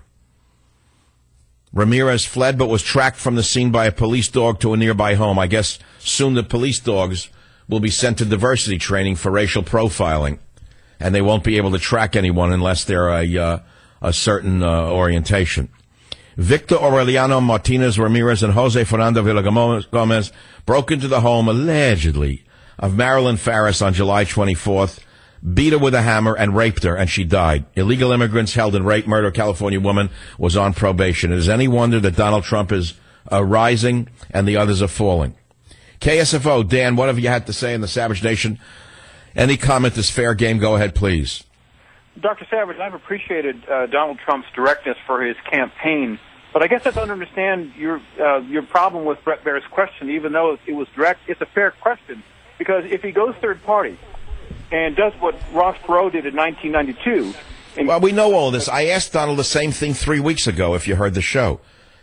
Ramirez fled but was tracked from the scene by a police dog to a nearby home. I guess soon the police dogs will be sent to diversity training for racial profiling, and they won't be able to track anyone unless they're a, uh, a certain uh, orientation. Victor Aureliano Martinez Ramirez and Jose Fernando Villagomez broke into the home, allegedly, of Marilyn Farris on July twenty-fourth, beat her with a hammer, and raped her, and she died. Illegal immigrants held in rape, murder, California woman was on probation. It is any wonder that Donald Trump is uh, rising and the others are falling. K S F O, Dan, what have you had to say in the Savage Nation? Any comment is fair game. Go ahead, please. Doctor Savage, I've appreciated uh, Donald Trump's directness for his campaign, but I guess I don't understand your uh, your problem with Brett Baer's question. Even though it was direct, it's a fair question, because if he goes third party, and does what Ross Perot did in nineteen ninety-two. And well, we know all this. I asked Donald the same thing three weeks ago, if you heard the show.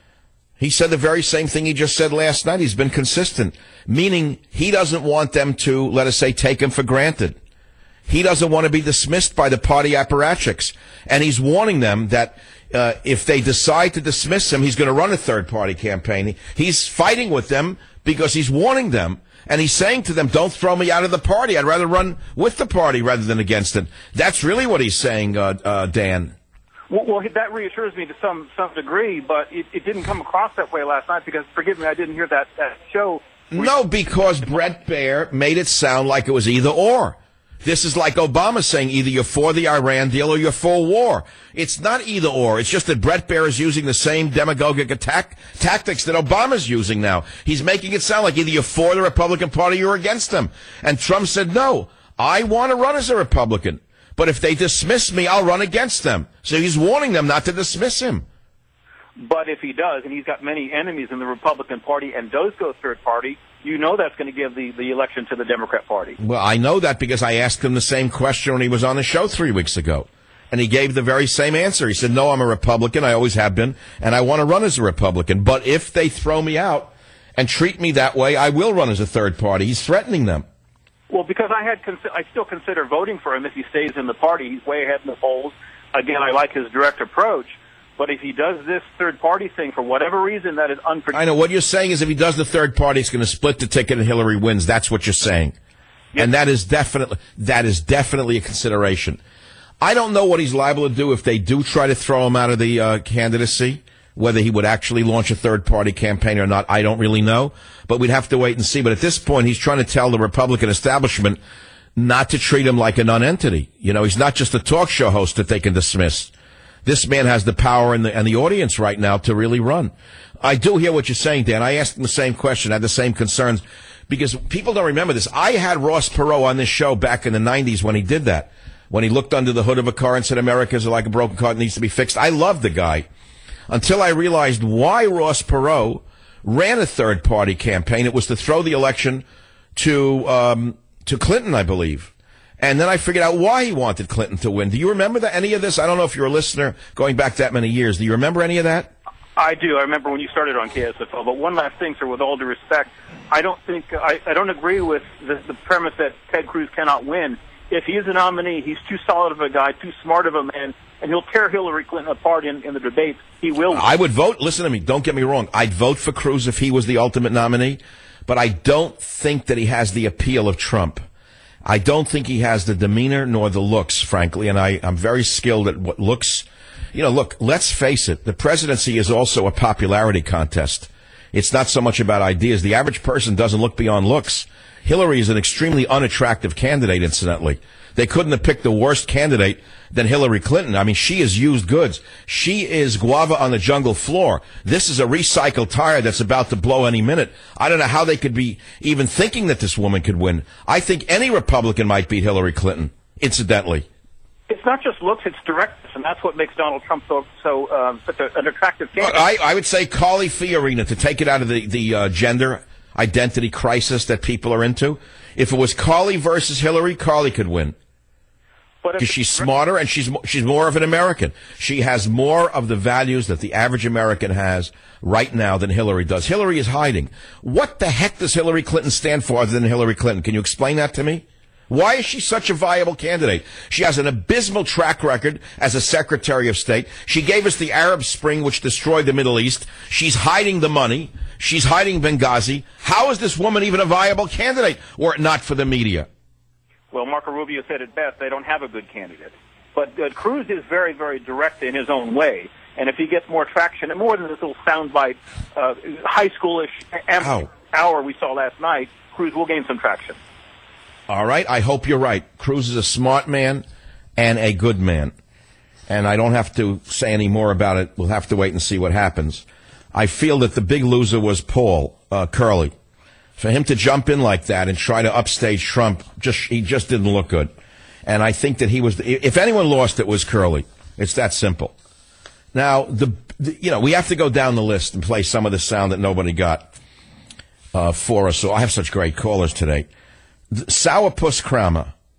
He said the very same thing he just said last night. He's been consistent, meaning he doesn't want them to, let us say, take him for granted. He doesn't want to be dismissed by the party apparatchiks. And he's warning them that uh, if they decide to dismiss him, he's going to run a third-party campaign. He's fighting with them because he's warning them. And he's saying to them, don't throw me out of the party. I'd rather run with the party rather than against it. That's really what he's saying, uh, uh, Dan. Well, well, that reassures me to some some degree, but it, it didn't come across that way last night because, forgive me, I didn't hear that, that show. No, because Brett Baer made it sound like it was either or. This is like Obama saying either you're for the Iran deal or you're for war. It's not either or. It's just that Brett Baer is using the same demagogic attack tactics that Obama's using now. He's making it sound like either you're for the Republican Party or you're against them. And Trump said, no, I want to run as a Republican. But if they dismiss me, I'll run against them. So he's warning them not to dismiss him. But if he does, and he's got many enemies in the Republican Party and does go third party, you know that's going to give the, the election to the Democrat Party. Well, I know that because I asked him the same question when he was on the show three weeks ago. And he gave the very same answer. He said, no, I'm a Republican. I always have been. And I want to run as a Republican. But if they throw me out and treat me that way, I will run as a third party. He's threatening them. Well, because I had, I still consider voting for him if he stays in the party. He's way ahead in the polls. Again, I like his direct approach. But if he does this third-party thing for whatever reason that is unpredictable... I know. What you're saying is if he does the third party, it's going to split the ticket and Hillary wins. That's what you're saying. Yes. And that is definitely that is definitely a consideration. I don't know what he's liable to do if they do try to throw him out of the uh, candidacy, whether he would actually launch a third-party campaign or not. I don't really know. But we'd have to wait and see. But at this point, he's trying to tell the Republican establishment not to treat him like a non-entity. You know, he's not just a talk show host that they can dismiss. This man has the power and the, and the audience right now to really run. I do hear what you're saying, Dan. I asked him the same question, I had the same concerns, because people don't remember this. I had Ross Perot on this show back in the nineties when he did that, when he looked under the hood of a car and said, America's like a broken car that needs to be fixed. I loved the guy until I realized why Ross Perot ran a third-party campaign. It was to throw the election to um, to Clinton, I believe. And then I figured out why he wanted Clinton to win. Do you remember that, any of this? I don't know if you're a listener going back that many years. Do you remember any of that? I do. I remember when you started on K S F L. But one last thing, sir, with all due respect, I don't think I, I don't agree with the, the premise that Ted Cruz cannot win. If he is a nominee, he's too solid of a guy, too smart of a man, and he'll tear Hillary Clinton apart in, in the debates. He will. I would vote. Listen to me. Don't get me wrong. I'd vote for Cruz if he was the ultimate nominee. But I don't think that he has the appeal of Trump. I don't think he has the demeanor nor the looks, frankly, and I, I'm very skilled at what looks. You know, look, let's face it, the presidency is also a popularity contest. It's not so much about ideas. The average person doesn't look beyond looks. Hillary is an extremely unattractive candidate, incidentally. They couldn't have picked the worst candidate than Hillary Clinton. I mean, she is used goods. She is guava on the jungle floor. This is a recycled tire that's about to blow any minute. I don't know how they could be even thinking that this woman could win. I think any Republican might beat Hillary Clinton, incidentally. It's not just looks, it's directness, and that's what makes Donald Trump so, so um, such a, an attractive candidate. I, I would say Carly Fiorina, to take it out of the, the uh, gender identity crisis that people are into. If it was Carly versus Hillary, Carly could win. Because she's smarter and she's she's more of an American. She has more of the values that the average American has right now than Hillary does. Hillary is hiding. What the heck does Hillary Clinton stand for other than Hillary Clinton? Can you explain that to me? Why is she such a viable candidate? She has an abysmal track record as a Secretary of State. She gave us the Arab Spring, which destroyed the Middle East. She's hiding the money. She's hiding Benghazi. How is this woman even a viable candidate were it not for the media? Well, Marco Rubio said it best, they don't have a good candidate. But uh, Cruz is very, very direct in his own way. And if he gets more traction, and more than this little soundbite, uh, high schoolish am- hour we saw last night, Cruz will gain some traction. All right, I hope you're right. Cruz is a smart man and a good man. And I don't have to say any more about it. We'll have to wait and see what happens. I feel that the big loser was Paul uh, Curley. For him to jump in like that and try to upstage Trump, just he just didn't look good. And I think that he was, if anyone lost, it was Curley. It's that simple. Now, the, the you know, we have to go down the list and play some of the sound that nobody got uh, for us. So I have such great callers today. The, Sourpuss Kramer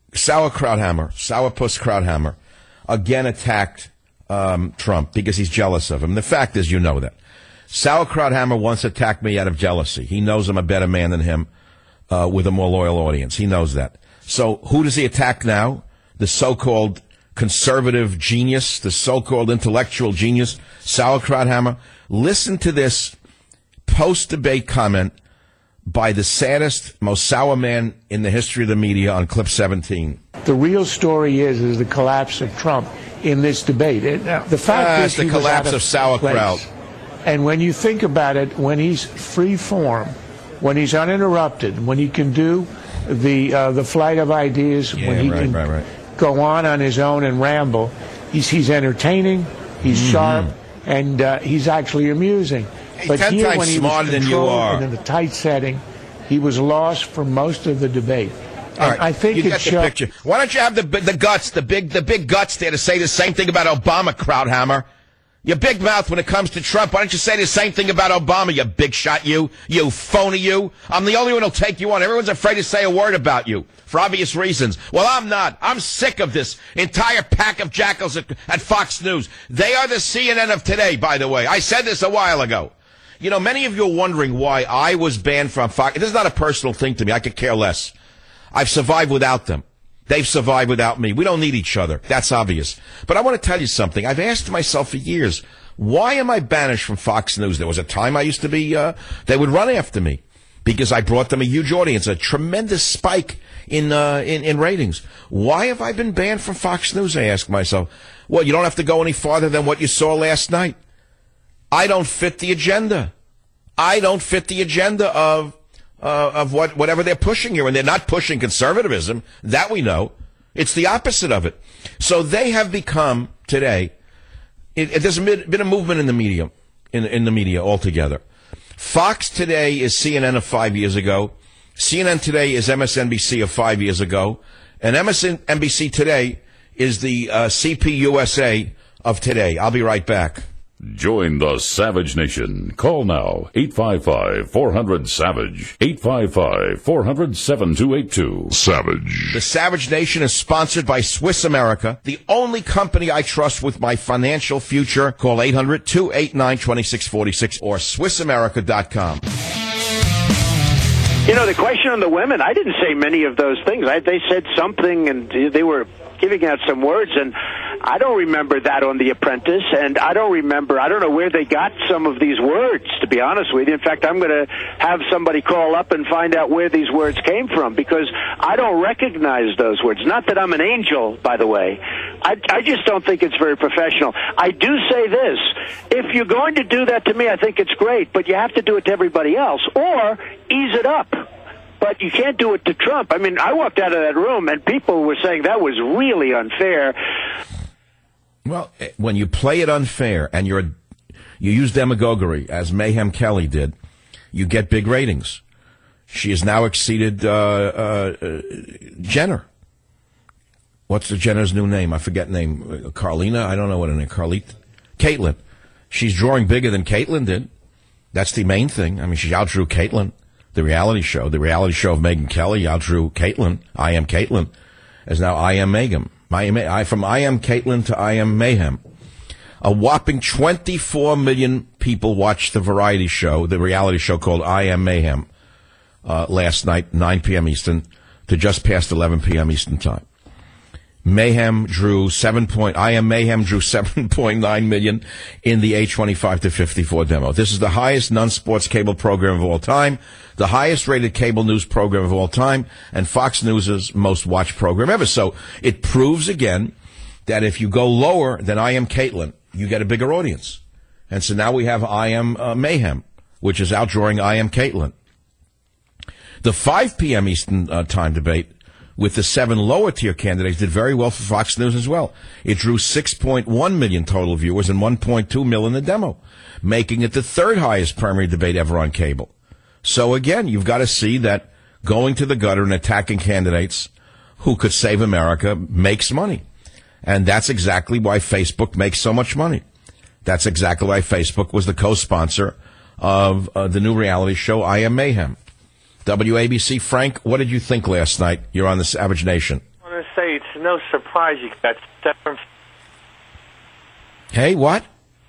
Sauerkraut Hammer, Sourpuss Krauthammer, again attacked um, Trump because he's jealous of him. The fact is, you know that. Sauerkraut Hammer once attacked me out of jealousy. He knows I'm a better man than him uh, with a more loyal audience. He knows that. So who does he attack now? The so-called conservative genius, the so-called intellectual genius, Sauerkraut Hammer. Listen to this post-debate comment by the saddest, most sour man in the history of the media on clip seventeen. The real story is is the collapse of Trump in this debate. It, the fact ah, is it's the he was collapse out of sauerkraut. place. And when you think about it, when he's free form, when he's uninterrupted, when he can do the uh, the flight of ideas, Yeah, when he right, can right, right. go on on his own and ramble, he's he's entertaining, he's Mm-hmm. sharp, and uh, he's actually amusing. He's But ten here, times when he smarter was than you controlled are. and in a tight setting, he was lost for most of the debate. All And right, I think you it got the shows. picture. Why don't you have the the guts, the big the big guts there to say the same thing about Obama, Krauthammer? Your big mouth when it comes to Trump. Why don't you say the same thing about Obama, you big shot, you, you phony, you? I'm the only one who'll take you on. Everyone's afraid to say a word about you for obvious reasons. Well, I'm not. I'm sick of this entire pack of jackals at, at Fox News. They are the C N N of today, by the way. I said this a while ago. You know, many of you are wondering why I was banned from Fox. This is not a personal thing to me. I could care less. I've survived without them. They've survived without me. We don't need each other. That's obvious. But I want to tell you something. I've asked myself for years, why am I banished from Fox News? There was a time I used to be, uh, they would run after me because I brought them a huge audience, a tremendous spike in, uh, in, in ratings. Why have I been banned from Fox News? I ask myself. Well, you don't have to go any farther than what you saw last night. I don't fit the agenda. I don't fit the agenda of Uh, of what whatever they're pushing here, and they're not pushing conservatism. That we know. It's the opposite of it. So they have become today. It, it, there's been, been a movement in the media, in in the media altogether. Fox today is C N N of five years ago. C N N today is M S N B C of five years ago, and M S N B C today is the uh, C P U S A of today. I'll be right back. Join the Savage Nation. Call now, eight five five, four hundred, SAVAGE, eight five five, four hundred, seven two eight two. Savage. The Savage Nation is sponsored by Swiss America, the only company I trust with my financial future. Call eight hundred, two eight nine, two six four six or swiss america dot com. You know, the question on the women, I didn't say many of those things. I, they said something, and they were giving out some words, and I don't remember that on The Apprentice, and I don't remember, I don't know where they got some of these words, to be honest with you. In fact, I'm going to have somebody call up and find out where these words came from, because I don't recognize those words. Not that I'm an angel, by the way. I, I just don't think it's very professional. I do say this. If you're going to do that to me, I think it's great, but you have to do it to everybody else, or ease it up. But you can't do it to Trump. I mean, I walked out of that room, and people were saying that was really unfair. Well, when you play it unfair and you're you use demagoguery, as Mayhem Kelly did, you get big ratings. She has now exceeded uh, uh, Jenner. What's the Jenner's new name? I forget the name. Carlina? I don't know what her name. Carlita? Caitlyn. She's drawing bigger than Caitlyn did. That's the main thing. I mean, she outdrew Caitlyn. The reality show, the reality show of Megyn Kelly outdrew Caitlyn. I Am Caitlyn is now I Am Megyn. I, I, from I Am Caitlyn to I Am Mayhem. A whopping twenty-four million people watched the variety show, the reality show called I Am Mayhem, uh, last night, nine p.m. Eastern, to just past eleven p.m. Eastern time. Mayhem drew seven point, I Am Mayhem drew seven point nine million in the age twenty-five to fifty-four demo. This is the highest non-sports cable program of all time, the highest rated cable news program of all time, and Fox News' most watched program ever. So it proves again that if you go lower than I Am Caitlyn, you get a bigger audience. And so now we have I Am uh, Mayhem, which is outdrawing I Am Caitlyn. The five p.m. Eastern uh, time debate with the seven lower-tier candidates did very well for Fox News as well. It drew six point one million total viewers and one point two million in the demo, making it the third highest primary debate ever on cable. So again, you've got to see that going to the gutter and attacking candidates who could save America makes money. And that's exactly why Facebook makes so much money. That's exactly why Facebook was the co-sponsor of uh, the new reality show, I Am Mayhem. W A B C, Frank, what did you think last night? You're on the Savage Nation. I want to no surprise you got seven. Hey, what?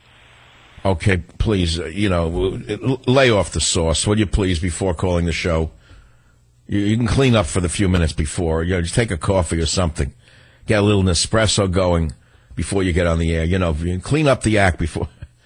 Okay, please, uh, you know, lay off the sauce, will you please, before calling the show? You, you can clean up for the few minutes before. You know, just take a coffee or something. Get a little Nespresso going before you get on the air. You know, you clean up the act before.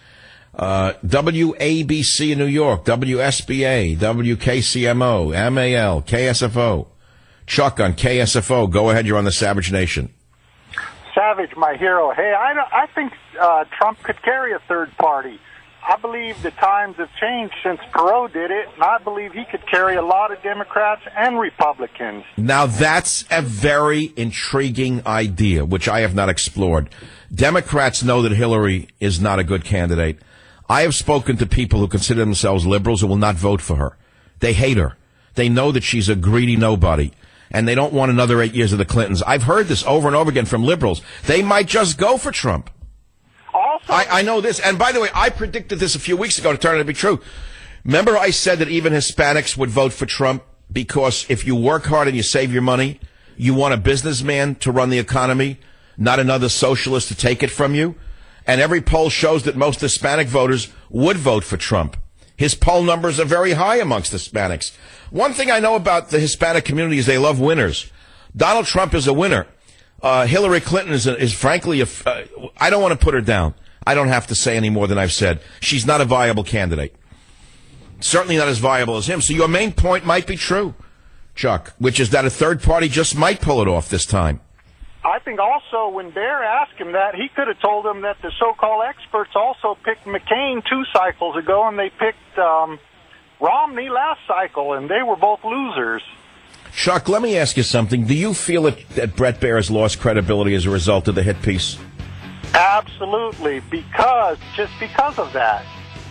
Uh, W A B C in New York, W S B A, W K C M O, M A L, K S F O. Chuck on K S F O. Go ahead, you're on the Savage Nation. Savage, my hero. Hey, I, I think uh, Trump could carry a third party. I believe the times have changed since Perot did it, and I believe he could carry a lot of Democrats and Republicans. Now, that's a very intriguing idea, which I have not explored. Democrats know that Hillary is not a good candidate. I have spoken to people who consider themselves liberals who will not vote for her. They hate her. They know that she's a greedy nobody, and they don't want another eight years of the Clintons. I've heard this over and over again from liberals. They might just go for Trump. Also, I, I know this. And by the way, I predicted this a few weeks ago to turn out to be true. Remember I said that even Hispanics would vote for Trump because if you work hard and you save your money, you want a businessman to run the economy, not another socialist to take it from you? And every poll shows that most Hispanic voters would vote for Trump. His poll numbers are very high amongst Hispanics. One thing I know about the Hispanic community is they love winners. Donald Trump is a winner. Uh, Hillary Clinton is, a, is frankly, a, uh, I don't want to put her down. I don't have to say any more than I've said. She's not a viable candidate. Certainly not as viable as him. So your main point might be true, Chuck, which is that a third party just might pull it off this time. I think also when Bear asked him that, he could have told him that the so-called experts also picked McCain two cycles ago, and they picked um, Romney last cycle, and they were both losers. Chuck, let me ask you something. Do you feel that, that Bret Baier has lost credibility as a result of the hit piece? Absolutely, because, just because of that.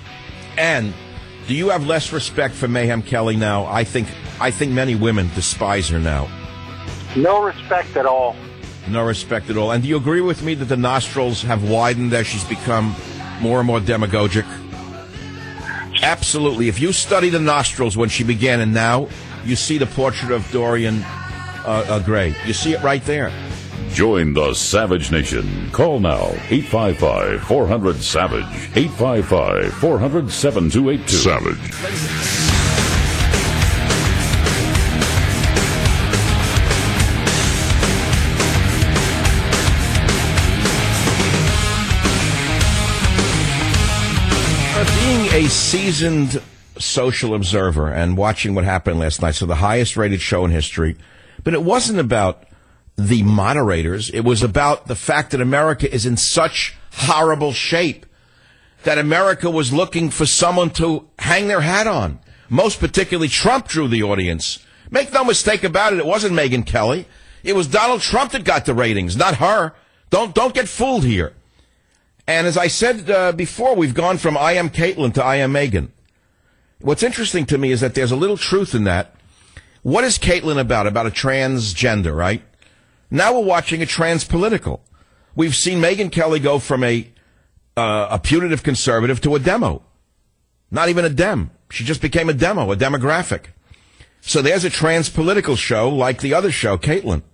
And do you have less respect for Mayhem Kelly now? I think, I think many women despise her now. No respect at all. No respect at all. And do you agree with me that the nostrils have widened as she's become more and more demagogic? Absolutely. If you study the nostrils when she began and now, you see the portrait of Dorian uh, uh, Gray. You see it right there. Join the Savage Nation. Call now, eight five five, four hundred, SAVAGE, eight five five, four hundred, seven two eight two. Savage. Being a seasoned social observer and watching what happened last night, so the highest rated show in history, but it wasn't about the moderators. It was about the fact that America is in such horrible shape, that America was looking for someone to hang their hat on. Most particularly, Trump drew the audience. Make no mistake about it, it wasn't Megyn Kelly. It was Donald Trump that got the ratings, not her. Don't, don't get fooled here. And as I said uh, before, we've gone from I am Caitlyn to I am Megyn. What's interesting to me is that there's a little truth in that. What is Caitlyn about? About a transgender, right? Now we're watching a transpolitical. We've seen Megyn Kelly go from a uh, a putative conservative to a demo. Not even a dem. She just became a demo, a demographic. So there's a transpolitical show like the other show, Caitlyn.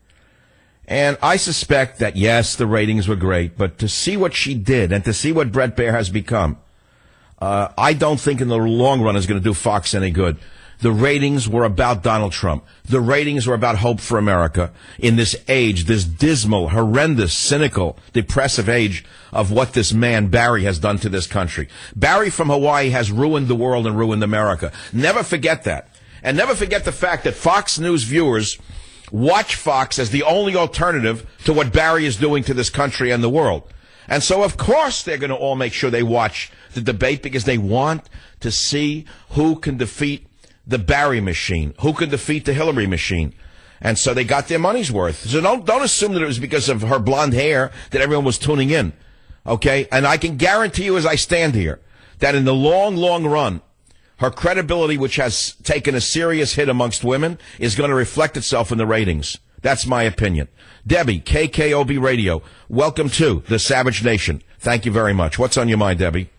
And I suspect that, yes, the ratings were great, but to see what she did and to see what Bret Baier has become, uh, I don't think in the long run is going to do Fox any good. The ratings were about Donald Trump. The ratings were about hope for America in this age, this dismal, horrendous, cynical, depressive age of what this man, Barry, has done to this country. Barry from Hawaii has ruined the world and ruined America. Never forget that. And never forget the fact that Fox News viewers watch Fox as the only alternative to what Barry is doing to this country and the world. And so, of course, they're going to all make sure they watch the debate because they want to see who can defeat the Barry machine, who can defeat the Hillary machine. And so they got their money's worth. So don't, don't assume that it was because of her blonde hair that everyone was tuning in. Okay? And I can guarantee you as I stand here that in the long, long run, her credibility, which has taken a serious hit amongst women, is going to reflect itself in the ratings. That's my opinion. Debbie, K K O B Radio, welcome to the Savage Nation. Thank you very much. What's on your mind, Debbie?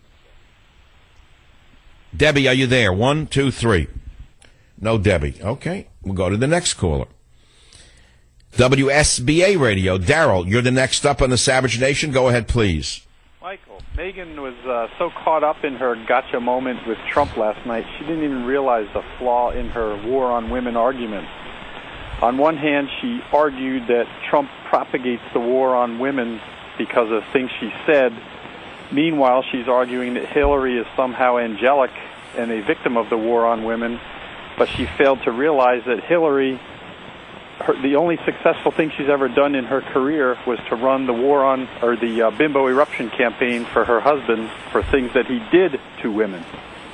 Debbie, are you there? One, two, three. No, Debbie. Okay, we'll go to the next caller. W S B A Radio. Daryl, you're the next up on the Savage Nation. Go ahead, please. Michael, Megan was uh, so caught up in her gotcha moment with Trump last night, she didn't even realize the flaw in her war on women argument. On one hand, she argued that Trump propagates the war on women because of things she said. Meanwhile, she's arguing that Hillary is somehow angelic and a victim of the war on women, but she failed to realize that Hillary, her, the only successful thing she's ever done in her career was to run the war on, or the uh, bimbo eruption campaign for her husband for things that he did to women.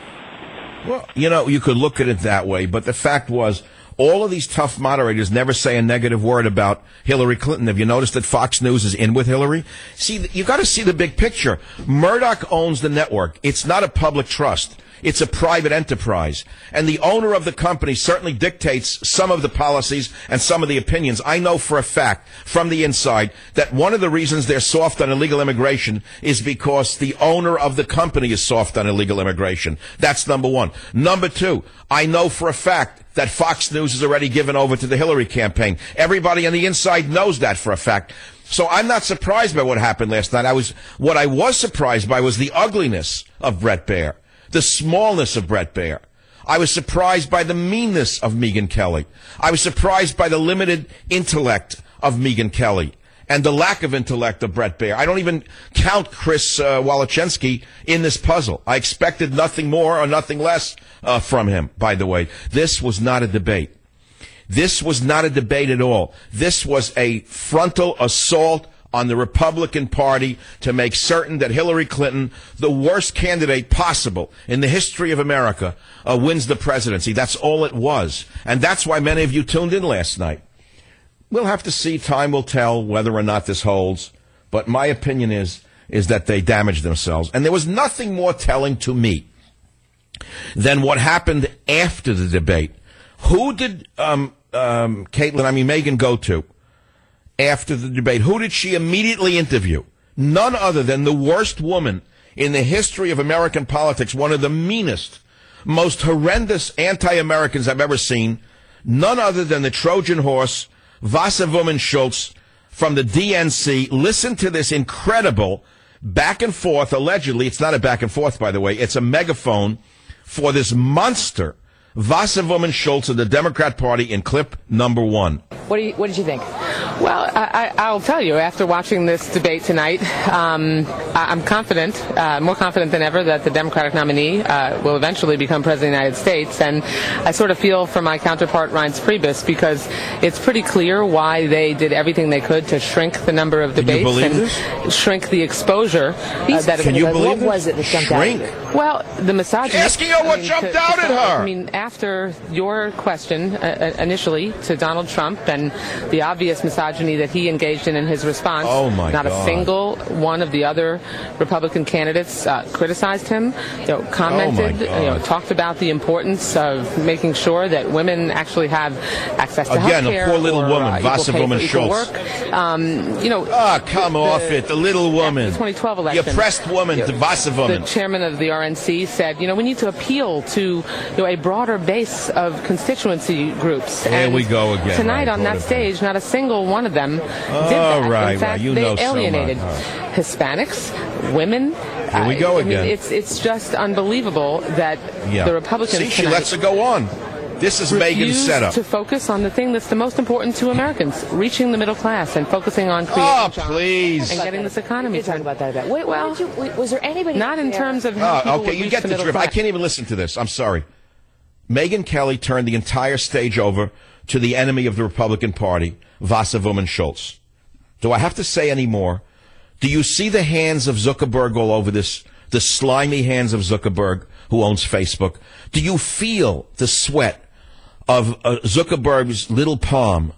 Well, you know, you could look at it that way, but the fact was, all of these tough moderators never say a negative word about Hillary Clinton. Have you noticed that Fox News is in with Hillary? See, you got to see the big picture. Murdoch owns the network. It's not a public trust. It's a private enterprise. And the owner of the company certainly dictates some of the policies and some of the opinions. I know for a fact from the inside that one of the reasons they're soft on illegal immigration is because the owner of the company is soft on illegal immigration. That's number one. Number two, I know for a fact that Fox News is already given over to the Hillary campaign. Everybody on the inside knows that for a fact. So I'm not surprised by what happened last night. I was, what I was surprised by was the ugliness of Bret Baier. The smallness of Bret Baier. I was surprised by the meanness of Megyn Kelly. I was surprised by the limited intellect of Megyn Kelly and the lack of intellect of Bret Baier. I don't even count Chris uh, Walachensky in this puzzle. I expected nothing more or nothing less uh, from him, by the way. This was not a debate. This was not a debate at all. This was a frontal assault on the Republican Party to make certain that Hillary Clinton, the worst candidate possible in the history of America, uh, wins the presidency. That's all it was. And that's why many of you tuned in last night. We'll have to see. Time will tell whether or not this holds. But my opinion is, is that they damaged themselves. And there was nothing more telling to me than what happened after the debate. Who did um, um, Caitlin, I mean Megan, go to? After the debate, who did she immediately interview? None other than the worst woman in the history of American politics, one of the meanest, most horrendous anti-Americans I've ever seen, none other than the Trojan horse, Wasserwoman Schultz from the D N C. Listen to this incredible back and forth, allegedly. It's not a back and forth, by the way. It's a megaphone for this monster, Wasserwoman Schultz of the Democrat Party, in clip number one. What, do you, what did you think? Well, I, I, I'll tell you, after watching this debate tonight, um, I, I'm confident, uh, more confident than ever, that the Democratic nominee uh, will eventually become President of the United States. And I sort of feel for my counterpart, Reince Priebus, because it's pretty clear why they did everything they could to shrink the number of debates and this? shrink the exposure. Uh, that Can it, you that believe what was it that jumped shrink? out? Well, the misogyny. Asking her what I mean, jumped to, out to, at her. I mean, after your question uh, initially to Donald Trump and the obvious misogyny that he engaged in in his response, oh my not God. a single one of the other Republican candidates uh, criticized him, you know, commented, oh you know, talked about the importance of making sure that women actually have access to Again, health care. a poor little or, woman, uh, equal pay Wasserwoman for equal Schultz. work. Um, you know, Ah, come the, off it, the little woman. The twenty twelve The election. oppressed woman, the Wasserwoman. The chairman of the R N C said, you know, we need to appeal to you know, a broader base of constituency groups. Here and we go again. Tonight right, on that stage, not a single one of them oh, did that. Right, In fact, right. You they know alienated so much. Huh. Hispanics, women. Here we go I, again. I mean, it's it's just unbelievable that Yeah. the Republicans See, she tonight lets it go on. This is Megan's refuse setup. to focus on the thing that's the most important to Americans, reaching the middle class and focusing on creating Oh, jobs please. and getting this economy turned. about that. About. Wait, Well, did you, was there anybody? Not in there? terms of how Oh, people okay, would you reach get the the middle drift. I class. can't even listen to this. I'm sorry. Megyn Kelly turned the entire stage over to the enemy of the Republican Party, Wasserwoman Schultz. Do I have to say any more? Do you see the hands of Zuckerberg all over this, the slimy hands of Zuckerberg, who owns Facebook? Do you feel the sweat of uh, Zuckerberg's little palm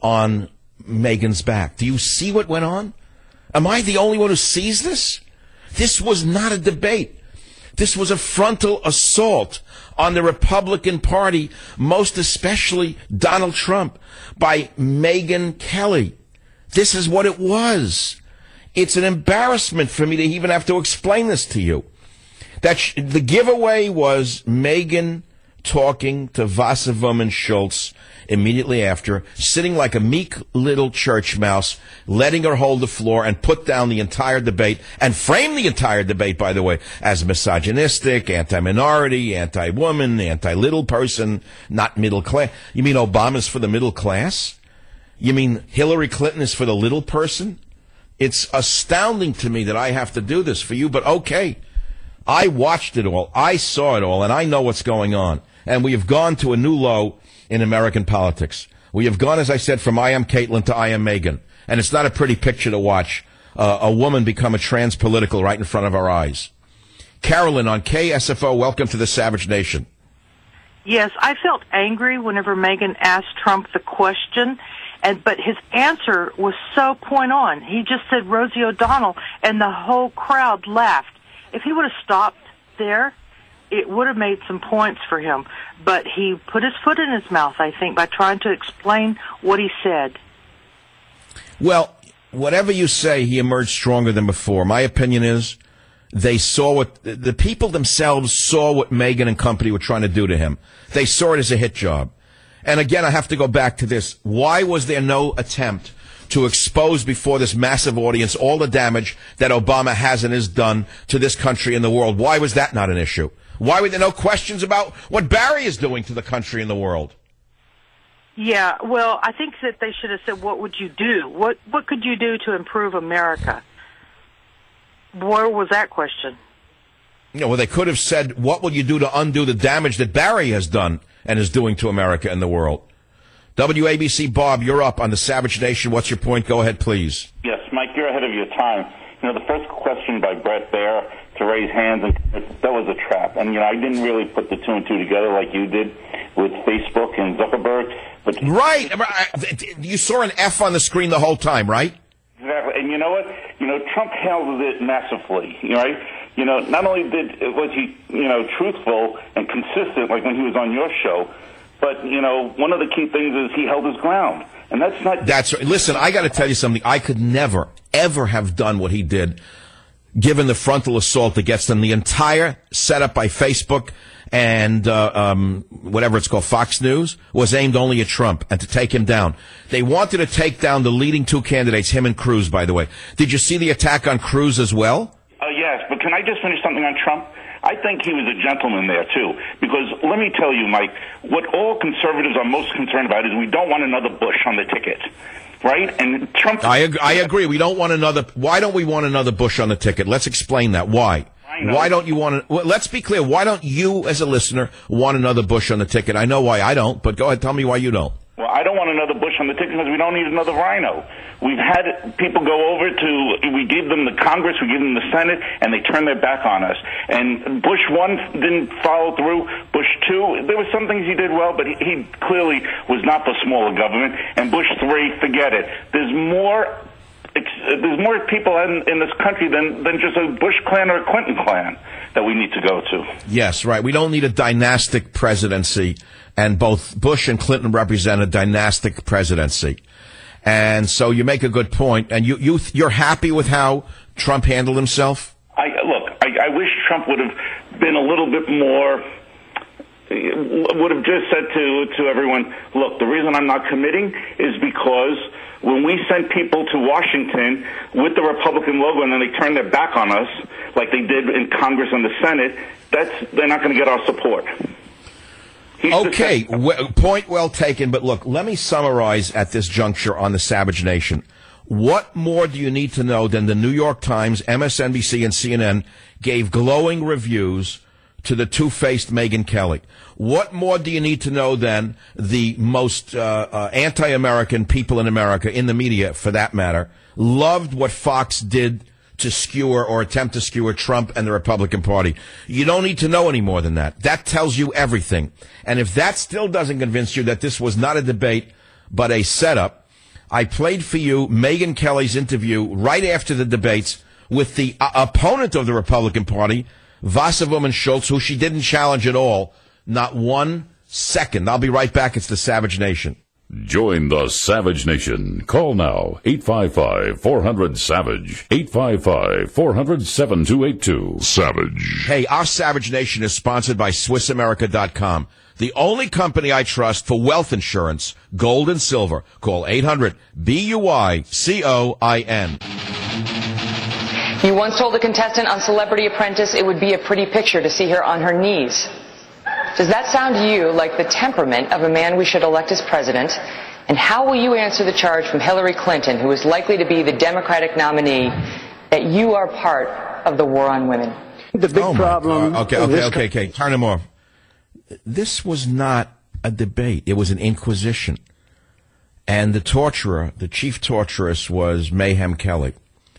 on Megan's back? Do you see what went on? Am I the only one who sees this? This was not a debate. This was a frontal assault on the Republican Party, most especially Donald Trump, by Megyn Kelly. This is what it was. It's an embarrassment for me to even have to explain this to you. That sh- the giveaway was Megyn talking to Wasserman Schultz immediately after, sitting like a meek little church mouse, letting her hold the floor and put down the entire debate, and frame the entire debate, by the way, as misogynistic, anti-minority, anti-woman, anti-little person, not middle class. You mean Obama's for the middle class? You mean Hillary Clinton is for the little person? It's astounding to me that I have to do this for you, but okay. I watched it all. I saw it all, and I know what's going on. And we have gone to a new low in American politics. We have gone, as I said, from I am Caitlin to I am Megyn. And it's not a pretty picture to watch uh, a woman become a trans political right in front of our eyes. Carolyn on K S F O, welcome to the Savage Nation. Yes, I felt angry whenever Megyn asked Trump the question, and but his answer was so point on. He just said Rosie O'Donnell, and the whole crowd laughed. If he would have stopped there, it would have made some points for him. But he put his foot in his mouth, I think, by trying to explain what he said. Well, whatever you say, he emerged stronger than before. My opinion is they saw what the people themselves saw what Megyn and company were trying to do to him. They saw it as a hit job. And again, I have to go back to this. Why was there no attempt to expose before this massive audience all the damage that Obama has and has done to this country and the world? Why was that not an issue? Why were there no questions about what Barry is doing to the country and the world? Yeah, well, I think that they should have said, what would you do? What what could you do to improve America? Where was that question? You know, well, they could have said, what will you do to undo the damage that Barry has done and is doing to America and the world? W A B C, Bob, you're up on the Savage Nation. What's your point? Go ahead, please. Yes, Mike, you're ahead of your time. You know, the first question by Brett Baer to raise hands, and that was a trap. And, you know, I didn't really put the two and two together like you did with Facebook and Zuckerberg. But right. You saw an F on the screen the whole time, right? Exactly. And you know what? You know, Trump handled it massively, right? You know, not only did was he, you know, truthful and consistent like when he was on your show, but, you know, one of the key things is he held his ground. And that's not... That's right. Listen, I got to tell you something. I could never, ever have done what he did, given the frontal assault against him. The entire setup by Facebook and uh, um, whatever it's called, Fox News, was aimed only at Trump and to take him down. They wanted to take down the leading two candidates, him and Cruz, by the way. Did you see the attack on Cruz as well? Oh, uh, yes. But can I just finish something on Trump? I think he was a gentleman there, too, because let me tell you, Mike, what all conservatives are most concerned about is we don't want another Bush on the ticket, right? And Trump... I, ag- I agree. We don't want another... Why don't we want another Bush on the ticket? Let's explain that. Why? Why don't you want to... Well, let's be clear. Why don't you, as a listener, want another Bush on the ticket? I know why I don't, but go ahead, tell me why you don't. Well, I don't want another Bush on the ticket because we don't need another rhino. We've had people go over to, we gave them the Congress, we gave them the Senate, and they turned their back on us. And Bush one didn't follow through. Bush two, there were some things he did well, but he, he clearly was not for smaller government. And Bush three, forget it. There's more... There's more people in, in this country than, than just a Bush clan or a Clinton clan that we need to go to. Yes, right. We don't need a dynastic presidency, and both Bush and Clinton represent a dynastic presidency. And so you make a good point. And you, you, you're happy with how Trump handled himself? I, look, I, I wish Trump would have been a little bit more... would have just said to, to everyone, look, the reason I'm not committing is because... when we sent people to Washington with the Republican logo and then they turned their back on us, like they did in Congress and the Senate, that's they're not going to get our support. He's okay, w- point well taken. But look, let me summarize at this juncture on the Savage Nation. What more do you need to know than the New York Times, M S N B C, and C N N gave glowing reviews to the two-faced Megyn Kelly? What more do you need to know than the most uh, uh, anti-American people in America, in the media for that matter, loved what Fox did to skewer or attempt to skewer Trump and the Republican Party? You don't need to know any more than that. That tells you everything. And if that still doesn't convince you that this was not a debate but a setup, I played for you Megyn Kelly's interview right after the debates with the uh, opponent of the Republican Party, Wasserman Schultz, who she didn't challenge at all, not one second. I'll be right back. It's the Savage Nation. Join the Savage Nation. Call now, eight five five, four hundred, SAVAGE, eight five five, four hundred, seven two eight two. Savage. Hey, our Savage Nation is sponsored by Swiss America dot com, the only company I trust for wealth insurance, gold and silver. Call eight hundred, B U I C O I N. You once told a contestant on Celebrity Apprentice it would be a pretty picture to see her on her knees. Does that sound to you like the temperament of a man we should elect as president? And how will you answer the charge from Hillary Clinton, who is likely to be the Democratic nominee, that you are part of the war on women? The big oh problem... Okay, okay, okay, okay. Turn him off. This was not a debate. It was an inquisition. And the torturer, the chief torturess, was Mayhem Kelly.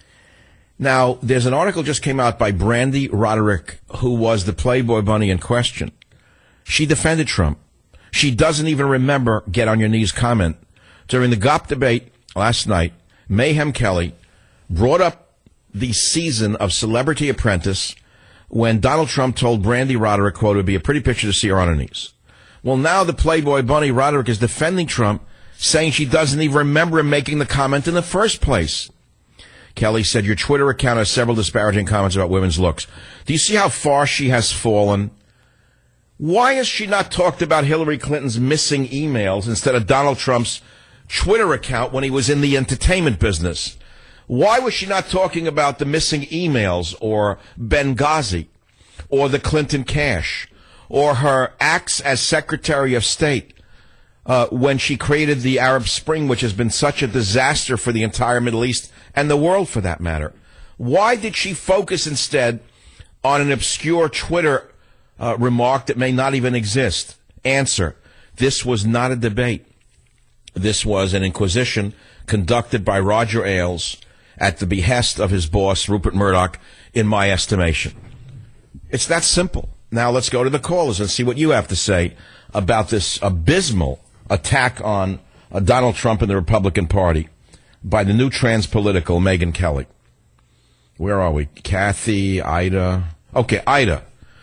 Now, there's an article just came out by Brandy Roderick, who was the Playboy bunny in question. She defended Trump. She doesn't even remember get on your knees comment. During the G O P debate last night, Mayhem Kelly brought up the season of Celebrity Apprentice when Donald Trump told Brandy Roderick, quote, it would be a pretty picture to see her on her knees. Well, now the Playboy bunny Roderick is defending Trump, saying she doesn't even remember him making the comment in the first place. Kelly said, your Twitter account has several disparaging comments about women's looks. Do you see how far she has fallen? Why has she not talked about Hillary Clinton's missing emails instead of Donald Trump's Twitter account when he was in the entertainment business? Why was she not talking about the missing emails or Benghazi or the Clinton cash or her acts as Secretary of State uh, when she created the Arab Spring, which has been such a disaster for the entire Middle East and the world for that matter? Why did she focus instead on an obscure Twitter Uh, remark that may not even exist? Answer, this was not a debate. This was an inquisition conducted by Roger Ailes at the behest of his boss, Rupert Murdoch, in my estimation. It's that simple. Now let's go to the callers and see what you have to say about this abysmal attack on uh, Donald Trump and the Republican Party by the new transpolitical Megyn Kelly. Where are we? Kathy, Ida. Okay, Ida.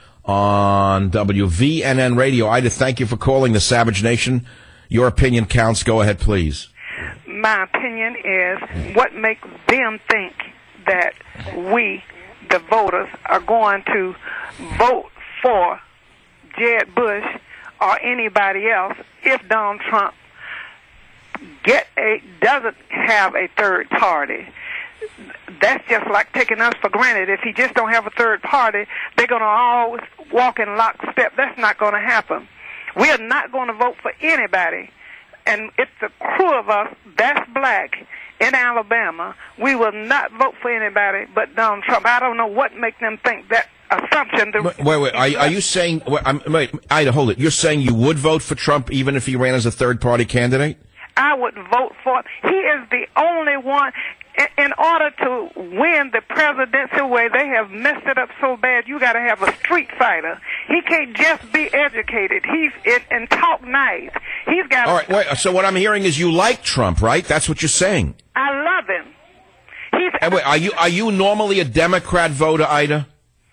On W V N N Radio. Ida, thank you for calling the Savage Nation. Your opinion counts. Go ahead, please. My opinion is what makes them think that we, the voters, are going to vote for Jeb Bush or anybody else if Donald Trump get a doesn't have a third party. That's just like taking us for granted. If he just don't have a third party, they're going to always walk in lockstep. That's not going to happen. We are not going to vote for anybody. And it's the crew of us that's black in Alabama. We will not vote for anybody but Donald Trump. I don't know what makes them think that assumption. Wait, wait, wait. Are, are you saying, wait, I'm, wait, Ida, hold it. You're saying you would vote for Trump even if he ran as a third-party candidate? I would vote for him. He is the only one. In order to win the presidency way, they have messed it up so bad, you got to have a street fighter. He can't just be educated. He's it and talk nice. He's got. All right. Wait, so what I'm hearing is you like Trump, right? That's what you're saying. I love him. He's. And wait, are you are you normally a Democrat voter, Ida?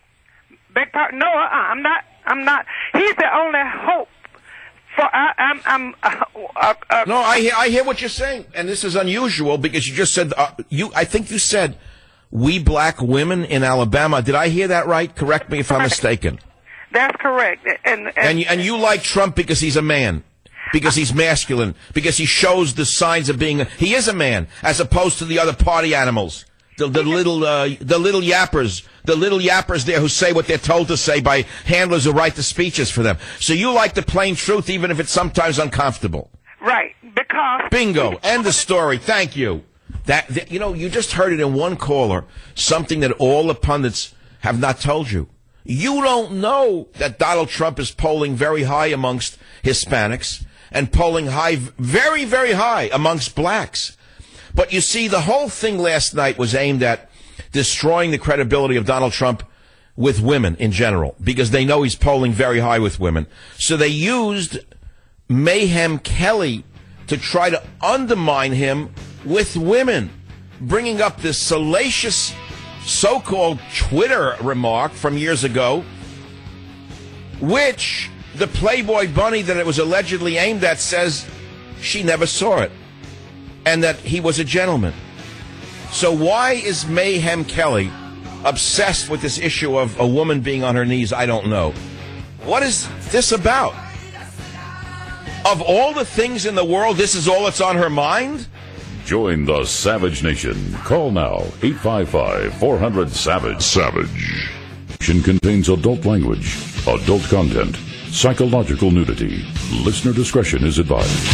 Big part. No, uh, I'm not. I'm not. He's the only hope. For I, I'm, I'm, uh, uh, uh, no, I hear, I hear what you're saying, and this is unusual because you just said uh, you. I think you said we black women in Alabama. Did I hear that right? Correct me if I'm mistaken. That's correct. And and, and you, and you like Trump because he's a man, because he's masculine, because he shows the signs of being. A, he is a man, as opposed to the other party animals, the, the little uh, the little yappers. The little yappers there who say what they're told to say by handlers who write the speeches for them. So you like the plain truth, even if it's sometimes uncomfortable. Right, because... Bingo. End of story. Thank you. That, that you know, you just heard it in one caller, something that all the pundits have not told you. You don't know that Donald Trump is polling very high amongst Hispanics and polling high, very, very high amongst blacks. But you see, the whole thing last night was aimed at destroying the credibility of Donald Trump with women in general, because they know he's polling very high with women. So they used Mayhem Kelly to try to undermine him with women, bringing up this salacious so-called Twitter remark from years ago, which the Playboy bunny that it was allegedly aimed at says she never saw it, and that he was a gentleman. So why is Mayhem Kelly obsessed with this issue of a woman being on her knees? I don't know. What is this about? Of all the things in the world, this is all that's on her mind? Join the Savage Nation. Call now, eight five five, four hundred, SAVAGE. Savage. Contains adult language, adult content, psychological nudity. Listener discretion is advised.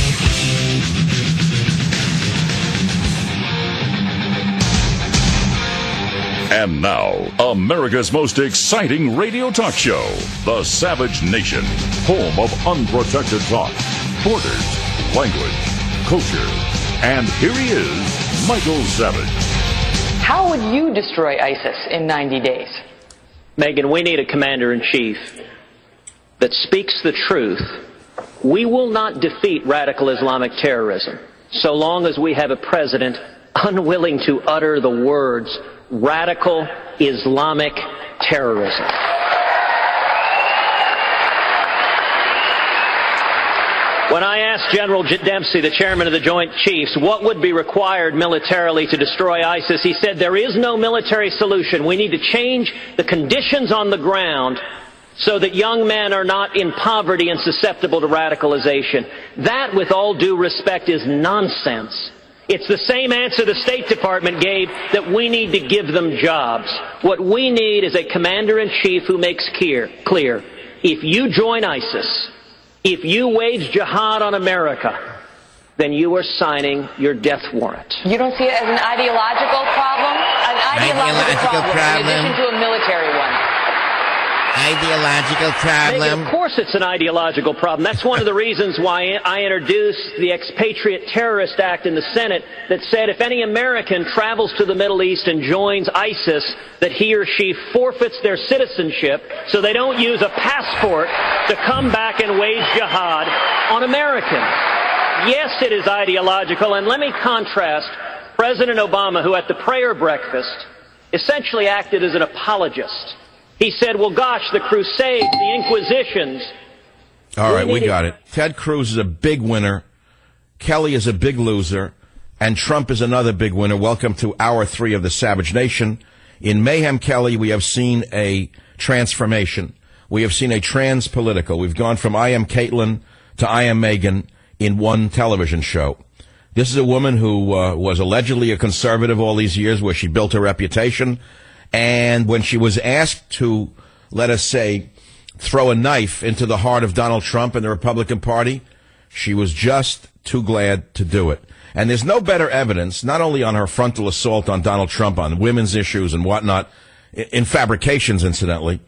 And now, America's most exciting radio talk show, The Savage Nation, home of unprotected thought, borders, language, culture. And here he is, Michael Savage. How would you destroy ISIS in ninety days? Megan, we need a commander-in-chief that speaks the truth. We will not defeat radical Islamic terrorism so long as we have a president unwilling to utter the words radical Islamic terrorism. When I asked General Dempsey, the chairman of the Joint Chiefs, what would be required militarily to destroy ISIS, he said there is no military solution. We need to change the conditions on the ground so that young men are not in poverty and susceptible to radicalization. That, with all due respect, is nonsense. It's the same answer the State Department gave, that we need to give them jobs. What we need is a commander-in-chief who makes clear, clear, if you join ISIS, if you wage jihad on America, then you are signing your death warrant. You don't see it as an ideological problem? An ideological, ideological problem, problem in addition to a military one. Ideological problem. Megan, of course it's an ideological problem. That's one of the reasons why I introduced the Expatriate Terrorist Act in the Senate that said if any American travels to the Middle East and joins ISIS, that he or she forfeits their citizenship so they don't use a passport to come back and wage jihad on Americans. Yes, it is ideological, and let me contrast President Obama, who at the prayer breakfast essentially acted as an apologist. He said, well, gosh, the Crusades, the Inquisitions. All right, we got it. Ted Cruz is a big winner. Kelly is a big loser. And Trump is another big winner. Welcome to hour three of the Savage Nation. In Mayhem Kelly, we have seen a transformation. We have seen a trans-political. We've gone from I Am Caitlin to I Am Megan in one television show. This is a woman who uh, was allegedly a conservative all these years, where she built her reputation. And when she was asked to, let us say, throw a knife into the heart of Donald Trump and the Republican Party, she was just too glad to do it. And there's no better evidence, not only on her frontal assault on Donald Trump on women's issues and whatnot, in fabrications, incidentally,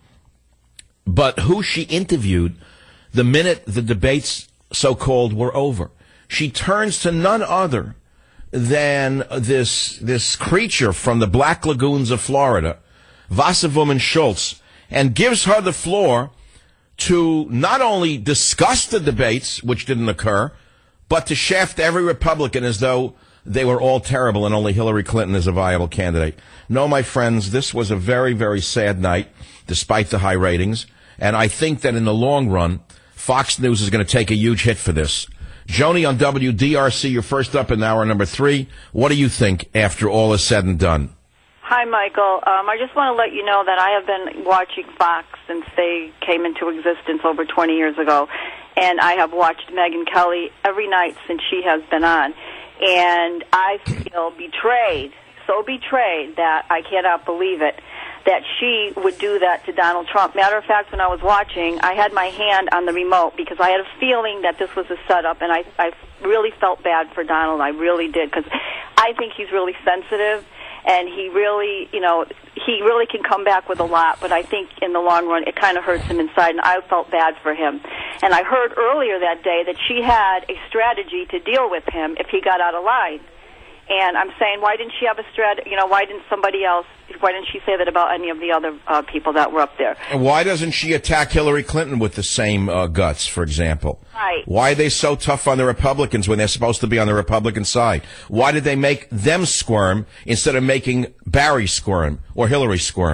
but who she interviewed the minute the debates, so-called, were over. She turns to none other than this this creature from the Black Lagoons of Florida, Wasserwoman Schultz, and gives her the floor to not only discuss the debates, which didn't occur, but to shaft every Republican as though they were all terrible and only Hillary Clinton is a viable candidate. No, my friends, this was a very, very sad night, despite the high ratings, and I think that in the long run, Fox News is going to take a huge hit for this. Joni on W D R C, you're first up in hour number three. What do you think after all is said and done? Hi, Michael. Um, I just want to let you know that I have been watching Fox since they came into existence over twenty years ago, and I have watched Megyn Kelly every night since she has been on, and I feel betrayed, so betrayed that I cannot believe it, that she would do that to Donald Trump. Matter of fact, when I was watching, I had my hand on the remote because I had a feeling that this was a setup, and I, I really felt bad for Donald. I really did, because I think he's really sensitive, and he really, you know, he really can come back with a lot, but I think in the long run it kind of hurts him inside, and I felt bad for him. And I heard earlier that day that she had a strategy to deal with him if he got out of line. And I'm saying, why didn't she have a strat? You know, why didn't somebody else? Why didn't she say that about any of the other uh, people that were up there? And why doesn't she attack Hillary Clinton with the same uh, guts, for example? Right. Why are they so tough on the Republicans when they're supposed to be on the Republican side? Why did they make them squirm instead of making Barry squirm or Hillary squirm?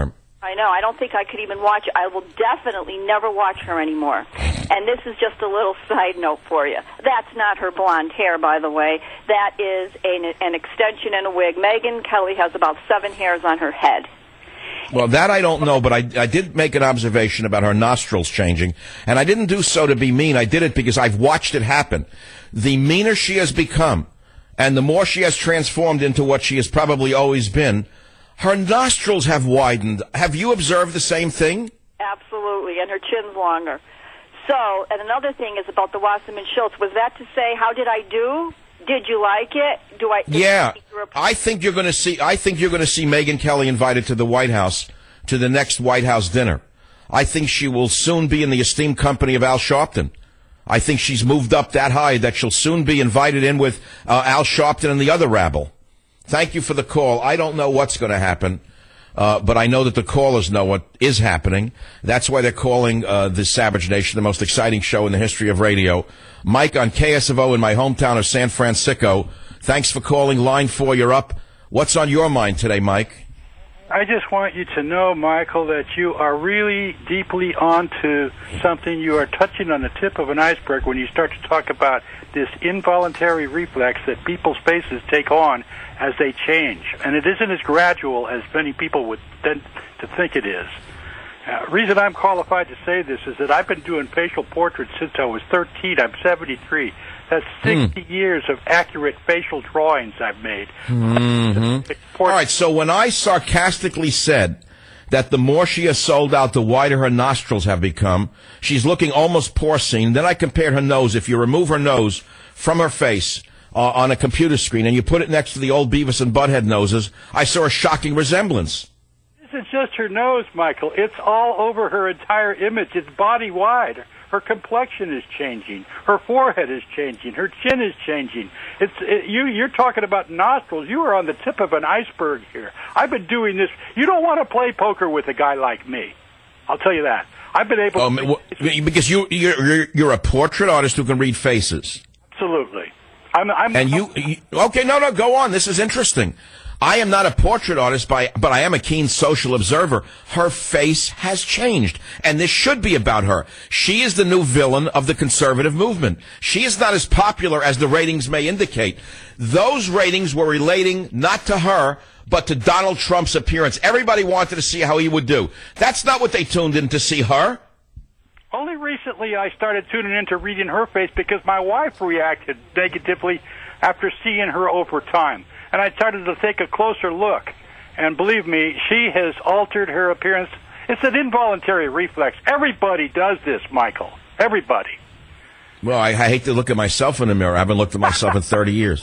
I know. I don't think I could even watch. I will definitely never watch her anymore. And this is just a little side note for you. That's not her blonde hair, by the way. That is an, an extension and a wig. Megyn Kelly has about seven hairs on her head. Well, that I don't know, but I, I did make an observation about her nostrils changing, and I didn't do so to be mean. I did it because I've watched it happen. The meaner she has become, and the more she has transformed into what she has probably always been, her nostrils have widened. Have you observed the same thing? Absolutely, and her chin's longer. So, and another thing is about the Wasserman Schultz. Was that to say, how did I do? Did you like it? Do I? Yeah, I think you're going to see. I think you're going to see Megyn Kelly invited to the White House, to the next White House dinner. I think she will soon be in the esteemed company of Al Sharpton. I think she's moved up that high that she'll soon be invited in with uh, Al Sharpton and the other rabble. Thank you for the call. I don't know what's going to happen, uh, but I know that the callers know what is happening. That's why they're calling uh, the Savage Nation the most exciting show in the history of radio. Mike on K S F O in my hometown of San Francisco. Thanks for calling. Line four, you're up. What's on your mind today, Mike? I just want you to know, Michael, that you are really deeply onto something. You are touching on the tip of an iceberg when you start to talk about this involuntary reflex that people's faces take on as they change. And it isn't as gradual as many people would tend to think it is. Uh, reason I'm qualified to say this is that I've been doing facial portraits since I was thirteen. I'm seventy-three. That's sixty mm. years of accurate facial drawings I've made. Mm-hmm. All right, so when I sarcastically said that the more she has sold out, the wider her nostrils have become, she's looking almost porcine, then I compared her nose. If you remove her nose from her face uh, on a computer screen and you put it next to the old Beavis and Butthead noses, I saw a shocking resemblance. This is just her nose, Michael. It's all over her entire image. It's body-wide. Her complexion is changing. Her forehead is changing. Her chin is changing. It's it, you. You're talking about nostrils. You are on the tip of an iceberg here. I've been doing this. You don't want to play poker with a guy like me. I'll tell you that. I've been able. Um, to well, because you you're, you're you're a portrait artist who can read faces. Absolutely. I'm. I'm and you, you. Okay, no, no, go on. This is interesting. I am not a portrait artist, by, but I am a keen social observer. Her face has changed, and this should be about her. She is the new villain of the conservative movement. She is not as popular as the ratings may indicate. Those ratings were relating not to her, but to Donald Trump's appearance. Everybody wanted to see how he would do. That's not what they tuned in to see her. Only recently I started tuning into reading her face because my wife reacted negatively after seeing her over time. And I started to take a closer look. And believe me, she has altered her appearance. It's an involuntary reflex. Everybody does this, Michael. Everybody. Well, I, I hate to look at myself in the mirror. I haven't looked at myself in thirty years.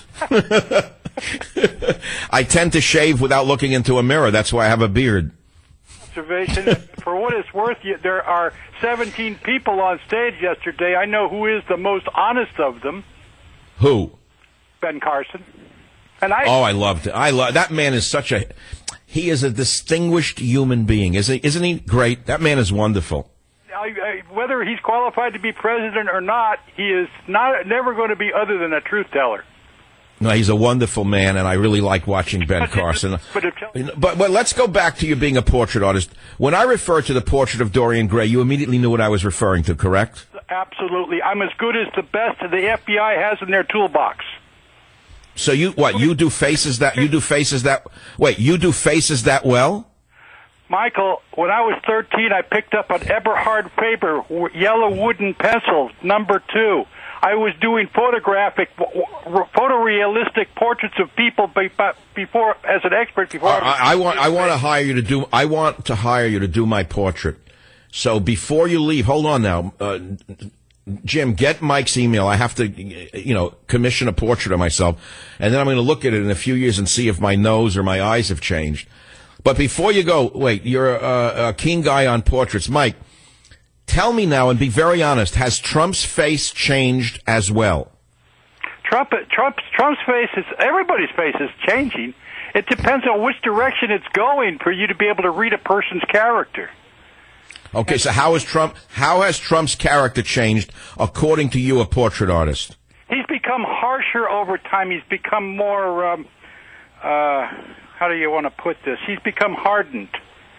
I tend to shave without looking into a mirror. That's why I have a beard. Observation. For what it's worth, you, there are seventeen people on stage yesterday. I know who is the most honest of them. Who? Ben Carson. And I, oh, I loved it. I love that man. Is such a he is a distinguished human being, isn't he? Isn't he great? That man is wonderful. I, I, whether he's qualified to be president or not, he is not never going to be other than a truth teller. No, he's a wonderful man, and I really like watching Ben Carson. But, but but let's go back to you being a portrait artist. When I referred to the portrait of Dorian Gray, you immediately knew what I was referring to, correct? Absolutely. I'm as good as the best the F B I has in their toolbox. So you what? You do faces that you do faces that wait? You do faces that well? Michael, when I was thirteen, I picked up an Eberhard Faber yellow wooden pencil, number two. I was doing photographic, photorealistic portraits of people before, as an expert. Before uh, I, I want, I want to hire you to do. I want to hire you to do my portrait. So before you leave, hold on now. Uh, Jim, get Mike's email. I have to, you know, commission a portrait of myself, and then I'm going to look at it in a few years and see if my nose or my eyes have changed. But before you go, wait, you're a, a keen guy on portraits. Mike, tell me now, and be very honest, has Trump's face changed as well? Trump, Trump's, Trump's face is, everybody's face is changing. It depends on which direction it's going for you to be able to read a person's character. Okay, so how has Trump? How has Trump's character changed, according to you, a portrait artist? He's become harsher over time. He's become more. Um, uh, how do you want to put this? He's become hardened.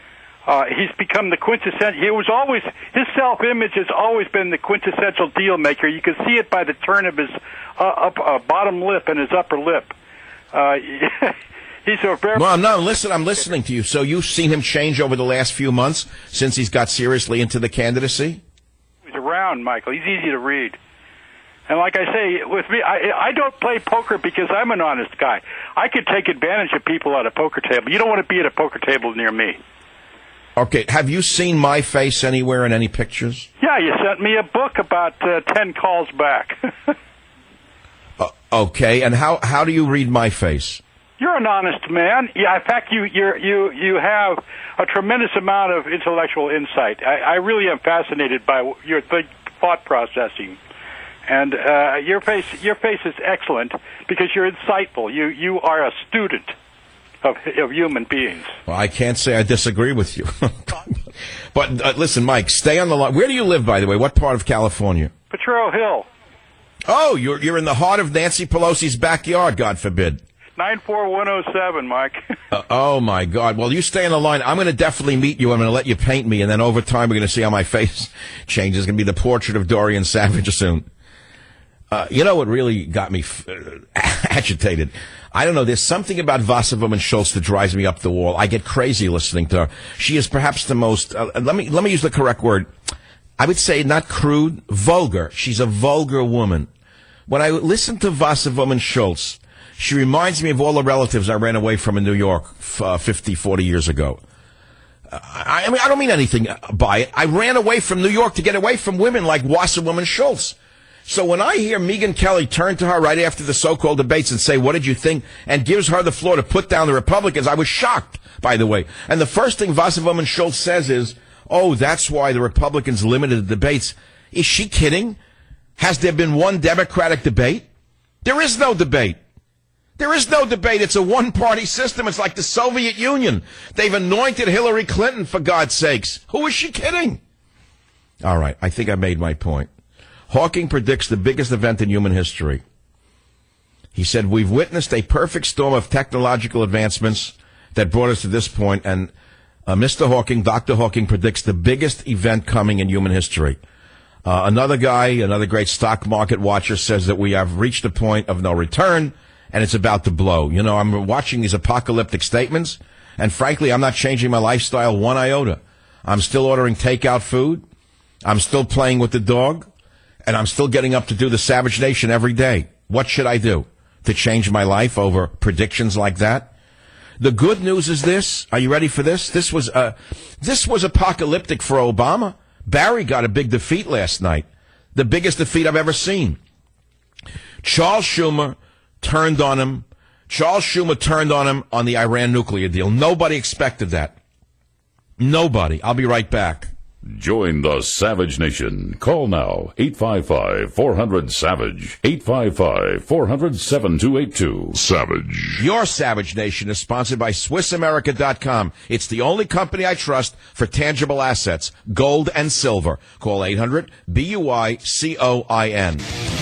Uh, he's become the quintessential. He was always his self-image has always been the quintessential deal maker. You can see it by the turn of his uh, up uh, bottom lip and his upper lip. Uh, he's a very well. No, listen. I'm listening to you. So you've seen him change over the last few months since he's got seriously into the candidacy. He's around, Michael. He's easy to read. And like I say, with me, I, I don't play poker because I'm an honest guy. I could take advantage of people at a poker table. You don't want to be at a poker table near me. Okay, have you seen my face anywhere in any pictures? Yeah, you sent me a book about uh, ten calls back. uh, okay, and how how do you read my face? You're an honest man. Yeah, in fact, you you you you have a tremendous amount of intellectual insight. I, I really am fascinated by your th- thought processing. And uh, your face, your face is excellent because you're insightful. You you are a student of of human beings. Well, I can't say I disagree with you. But uh, listen, Mike, stay on the line. Where do you live, by the way? What part of California? Potrero Hill. Oh, you're you're in the heart of Nancy Pelosi's backyard. God forbid. Nine four one zero seven, Mike. uh, oh my God! Well, you stay on the line. I'm going to definitely meet you. I'm going to let you paint me, and then over time, we're going to see how my face changes. It's going to be the portrait of Dorian Savage soon. Uh, you know what really got me f- uh, agitated? I don't know. There's something about Wasserwoman Schultz that drives me up the wall. I get crazy listening to her. She is perhaps the most. Uh, let me let me use the correct word. I would say not crude, vulgar. She's a vulgar woman. When I listen to Wasserwoman Schultz, she reminds me of all the relatives I ran away from in New York uh, fifty, forty years ago. Uh, I, I mean, I don't mean anything by it. I ran away from New York to get away from women like Wasserwoman Schultz. So when I hear Megyn Kelly turn to her right after the so-called debates and say, what did you think, and gives her the floor to put down the Republicans, I was shocked, by the way. And the first thing Wasserwoman Schultz says is, oh, that's why the Republicans limited the debates. Is she kidding? Has there been one Democratic debate? There is no debate. There is no debate. It's a one-party system. It's like the Soviet Union. They've anointed Hillary Clinton, for God's sakes. Who is she kidding? All right, I think I made my point. Hawking predicts the biggest event in human history. He said, we've witnessed a perfect storm of technological advancements that brought us to this point, and uh, Mister Hawking, Doctor Hawking, predicts the biggest event coming in human history. Uh, another guy, another great stock market watcher, says that we have reached a point of no return, and it's about to blow. You know, I'm watching these apocalyptic statements, and frankly, I'm not changing my lifestyle one iota. I'm still ordering takeout food. I'm still playing with the dog. And I'm still getting up to do the Savage Nation every day. What should I do to change my life over predictions like that? The good news is this. Are you ready for this? This was uh, this was apocalyptic for Obama. Barry got a big defeat last night. The biggest defeat I've ever seen. Charles Schumer turned on him. Charles Schumer turned on him on the Iran nuclear deal. Nobody expected that. Nobody. I'll be right back. Join the Savage Nation. Call now, eight five five, four hundred, SAVAGE, eight five five, four hundred, seven two eight two. Savage. Your Savage Nation is sponsored by Swiss America dot com. It's the only company I trust for tangible assets, gold and silver. Call eight hundred, B U I C O I N.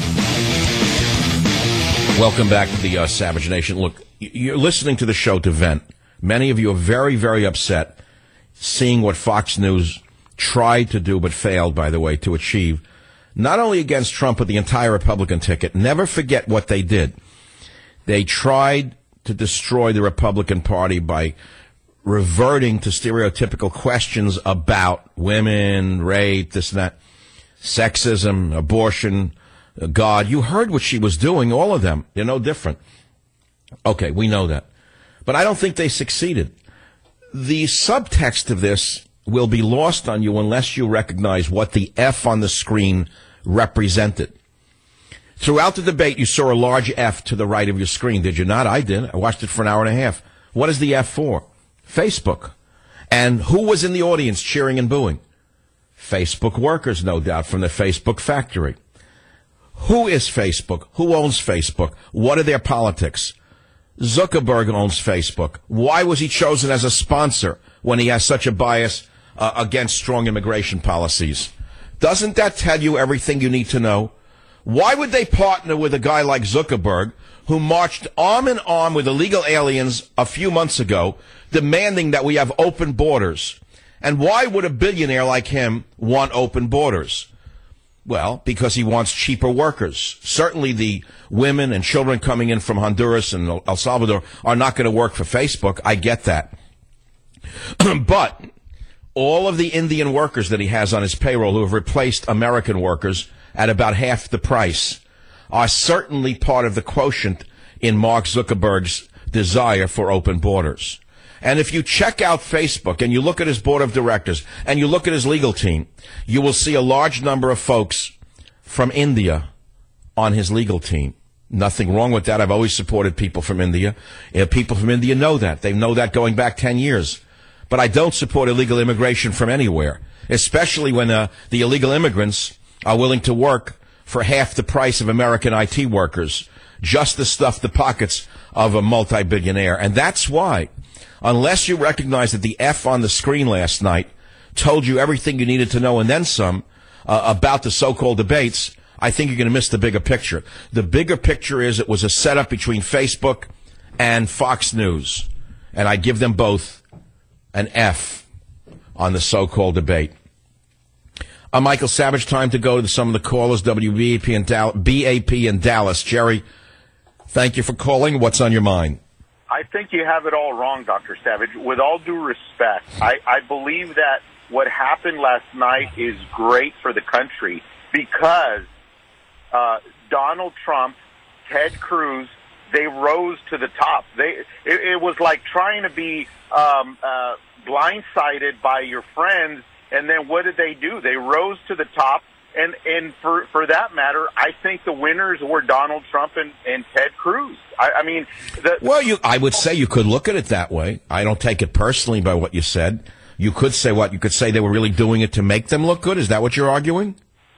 Welcome back to the uh, Savage Nation. Look, you're listening to the show to vent. Many of you are very, very upset seeing what Fox News tried to do, but failed, by the way, to achieve, not only against Trump, but the entire Republican ticket. Never forget what they did. They tried to destroy the Republican Party by reverting to stereotypical questions about women, rape, this and that, sexism, abortion, God. You heard what she was doing, all of them. They're no different. Okay, we know that. But I don't think they succeeded. The subtext of this will be lost on you unless you recognize what the F on the screen represented. Throughout the debate, you saw a large F to the right of your screen, did you not? I did. I watched it for an hour and a half. What is the F for? Facebook. And who was in the audience cheering and booing? Facebook workers, no doubt, from the Facebook factory. Who is Facebook? Who owns Facebook? What are their politics? Zuckerberg owns Facebook. Why was he chosen as a sponsor when he has such a bias uh, against strong immigration policies? Doesn't that tell you everything you need to know? Why would they partner with a guy like Zuckerberg, who marched arm in arm with illegal aliens a few months ago, demanding that we have open borders? And why would a billionaire like him want open borders? Well, because he wants cheaper workers. Certainly the women and children coming in from Honduras and El Salvador are not going to work for Facebook. I get that. But all of the Indian workers that he has on his payroll who have replaced American workers at about half the price are certainly part of the quotient in Mark Zuckerberg's desire for open borders. And if you check out Facebook and you look at his board of directors and you look at his legal team, you will see a large number of folks from India on his legal team. Nothing wrong with that. I've always supported people from India. Uh, people from India know that. They know that going back ten years. But I don't support illegal immigration from anywhere, especially when uh, the illegal immigrants are willing to work for half the price of American I T workers, just to stuff the pockets of a multi-billionaire. And that's why, unless you recognize that the F on the screen last night told you everything you needed to know and then some uh, about the so-called debates, I think you're going to miss the bigger picture. The bigger picture is it was a setup between Facebook and Fox News. And I give them both an F on the so-called debate. Uh, Michael Savage, time to go to some of the callers, W B A P in, Dal- B A P in Dallas. Jerry, thank you for calling. What's on your mind? I think you have it all wrong, Doctor Savage. With all due respect, I, I believe that what happened last night is great for the country because uh, Donald Trump, Ted Cruz, they rose to the top. They it, it was like trying to be um, uh, blindsided by your friends, and then what did they do? They rose to the top. And and for for that matter, I think the winners were Donald Trump and, and Ted Cruz. I, I mean, the, well, you I would say you could look at it that way. I don't take it personally by what you said. You could say what you could say they were really doing it to make them look good. Is that what you're arguing?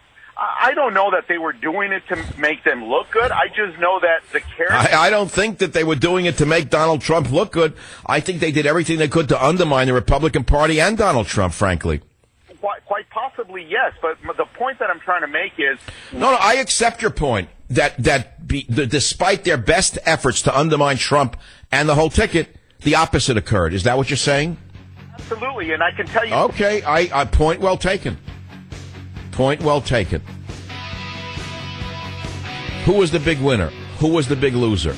I don't know that they were doing it to make them look good. I just know that the character. I, I don't think that they were doing it to make Donald Trump look good. I think they did everything they could to undermine the Republican Party and Donald Trump, frankly. Quite, quite possibly, yes. But the point that I'm trying to make is... No, no, I accept your point that, that be, the, despite their best efforts to undermine Trump and the whole ticket, the opposite occurred. Is that what you're saying? Absolutely, and I can tell you... Okay, I, I point well taken. Point well taken. Who was the big winner? Who was the big loser?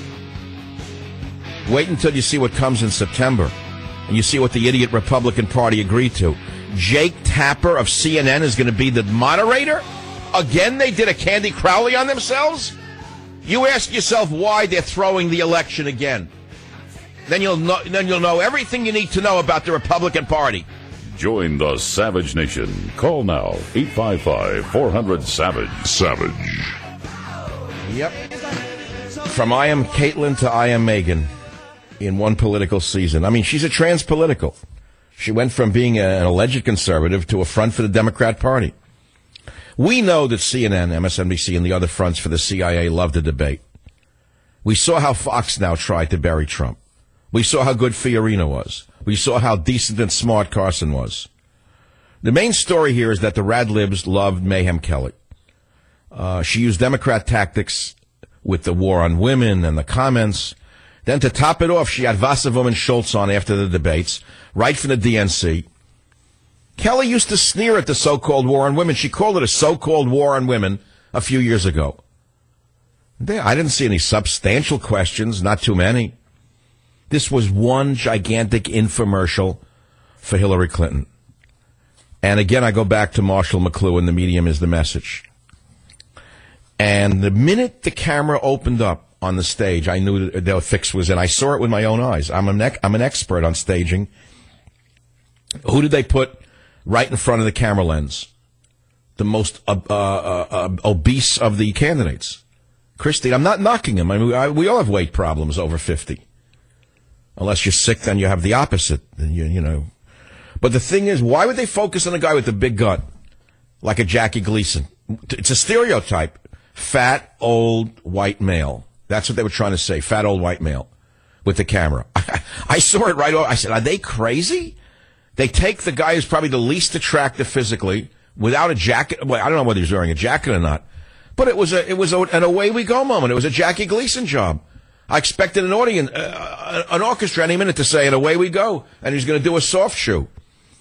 Wait until you see what comes in September, and you see what the idiot Republican Party agreed to. Jake Tapper of C N N is going to be the moderator? Again, they did a Candy Crowley on themselves? You ask yourself why they're throwing the election again. Then you'll know, then you'll know everything you need to know about the Republican Party. Join the Savage Nation. Call now, eight five five, four hundred, SAVAGE. Savage. Yep. From I am Caitlyn to I am Megyn in one political season. I mean, she's a trans-political. She went from being a, an alleged conservative to a front for the Democrat Party. We know that C N N, M S N B C, and the other fronts for the C I A love to debate. We saw how Fox now tried to bury Trump. We saw how good Fiorina was. We saw how decent and smart Carson was. The main story here is that the Rad Libs loved Mayhem Kelly. Uh, she used Democrat tactics with the war on women and the comments. Then to top it off, she had Wasserman and Schultz on after the debates, right from the D N C. Kelly used to sneer at the so-called war on women. She called it a so-called war on women a few years ago. I didn't see any substantial questions, not too many. This was one gigantic infomercial for Hillary Clinton. And again, I go back to Marshall McLuhan, the medium is the message. And the minute the camera opened up on the stage, I knew that the fix was in. I saw it with my own eyes. I'm an, I'm an expert on staging. Who did they put right in front of the camera lens? The most uh, uh, uh, obese of the candidates. Christine, I'm not knocking him. I mean, I, we all have weight problems over fifty. Unless you're sick, then you have the opposite. You, you know. But the thing is, why would they focus on a guy with a big gut, like a Jackie Gleason? It's a stereotype. Fat, old, white male. That's what they were trying to say. Fat, old, white male with the camera. I saw it right away. I said, are they crazy? They take the guy who's probably the least attractive physically without a jacket. Well, I don't know whether he's wearing a jacket or not. But it was a, it was a, an away we go moment. It was a Jackie Gleason job. I expected an audience, uh, an orchestra any minute to say, and away we go. And he's going to do a soft shoe.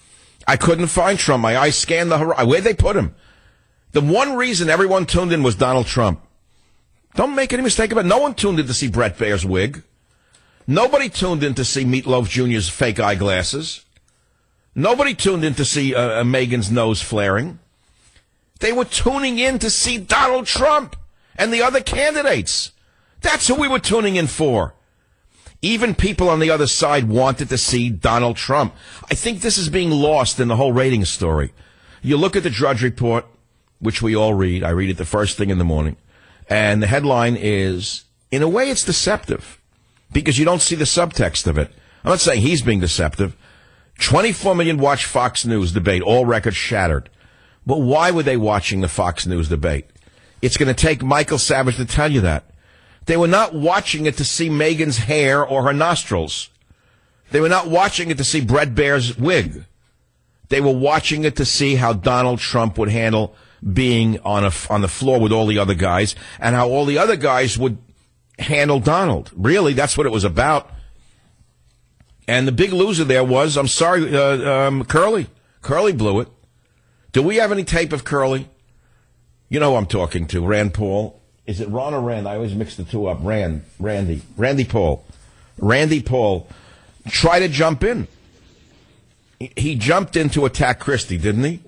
I couldn't find Trump. My eyes scanned the horizon. Where'd they put him? The one reason everyone tuned in was Donald Trump. Don't make any mistake about it. No one tuned in to see Brett Baer's wig. Nobody tuned in to see Meatloaf Junior's fake eyeglasses. Nobody tuned in to see uh, uh, Megan's nose flaring. They were tuning in to see Donald Trump and the other candidates. That's who we were tuning in for. Even people on the other side wanted to see Donald Trump. I think this is being lost in the whole ratings story. You look at the Drudge Report, which we all read. I read it the first thing in the morning. And the headline is, in a way, it's deceptive because you don't see the subtext of it. I'm not saying he's being deceptive. twenty-four million watch Fox News debate, all records shattered. But why were they watching the Fox News debate? It's going to take Michael Savage to tell you that. They were not watching it to see Megan's hair or her nostrils. They were not watching it to see Brett Baer's wig. They were watching it to see how Donald Trump would handle being on a, on the floor with all the other guys and how all the other guys would handle Donald. Really, that's what it was about. And the big loser there was, I'm sorry, uh, um, Curly. Curly blew it. Do we have any tape of Curly? You know who I'm talking to, Rand Paul. Is it Ron or Rand? I always mix the two up. Rand, Randy, Randy Paul. Randy Paul tried to jump in. He, he jumped in to attack Christie, didn't he?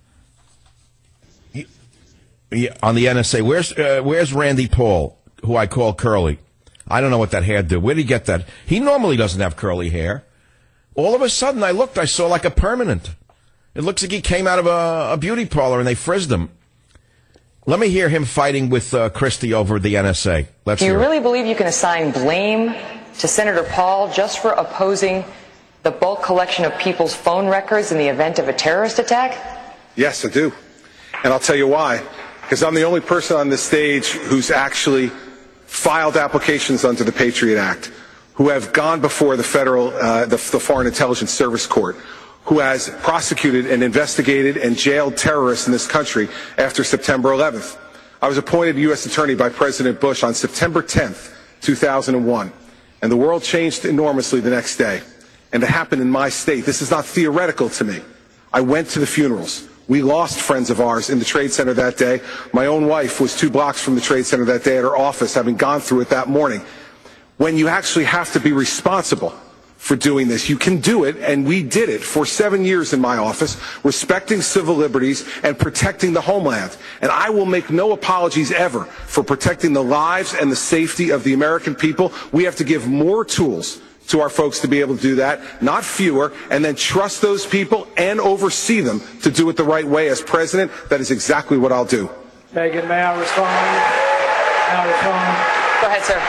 he, he on the N S A. Where's uh, Where's Randy Paul, who I call Curly? I don't know what that hair did. Where did he get that? He normally doesn't have curly hair. All of a sudden, I looked, I saw like a permanent. It looks like he came out of a, a beauty parlor and they frizzed him. Let me hear him fighting with uh, Christie over the N S A. Let's Do you hear really it. believe you can assign blame to Senator Paul just for opposing the bulk collection of people's phone records in the event of a terrorist attack? Yes, I do. And I'll tell you why. Because I'm the only person on this stage who's actually filed applications under the Patriot Act, who have gone before the federal, uh, the, the Foreign Intelligence Service Court, who has prosecuted and investigated and jailed terrorists in this country after September eleventh. I was appointed U S Attorney by President Bush on September tenth, two thousand one, and the world changed enormously the next day. And it happened in my state. This is not theoretical to me. I went to the funerals. We lost friends of ours in the Trade Center that day. My own wife was two blocks from the Trade Center that day at her office, having gone through it that morning. When you actually have to be responsible for doing this, you can do it, and we did it for seven years in my office, respecting civil liberties and protecting the homeland. And I will make no apologies ever for protecting the lives and the safety of the American people. We have to give more tools to our folks to be able to do that, not fewer, and then trust those people and oversee them to do it the right way. As president, that is exactly what I'll do. Megan, may I respond? May I respond? Go ahead, sir.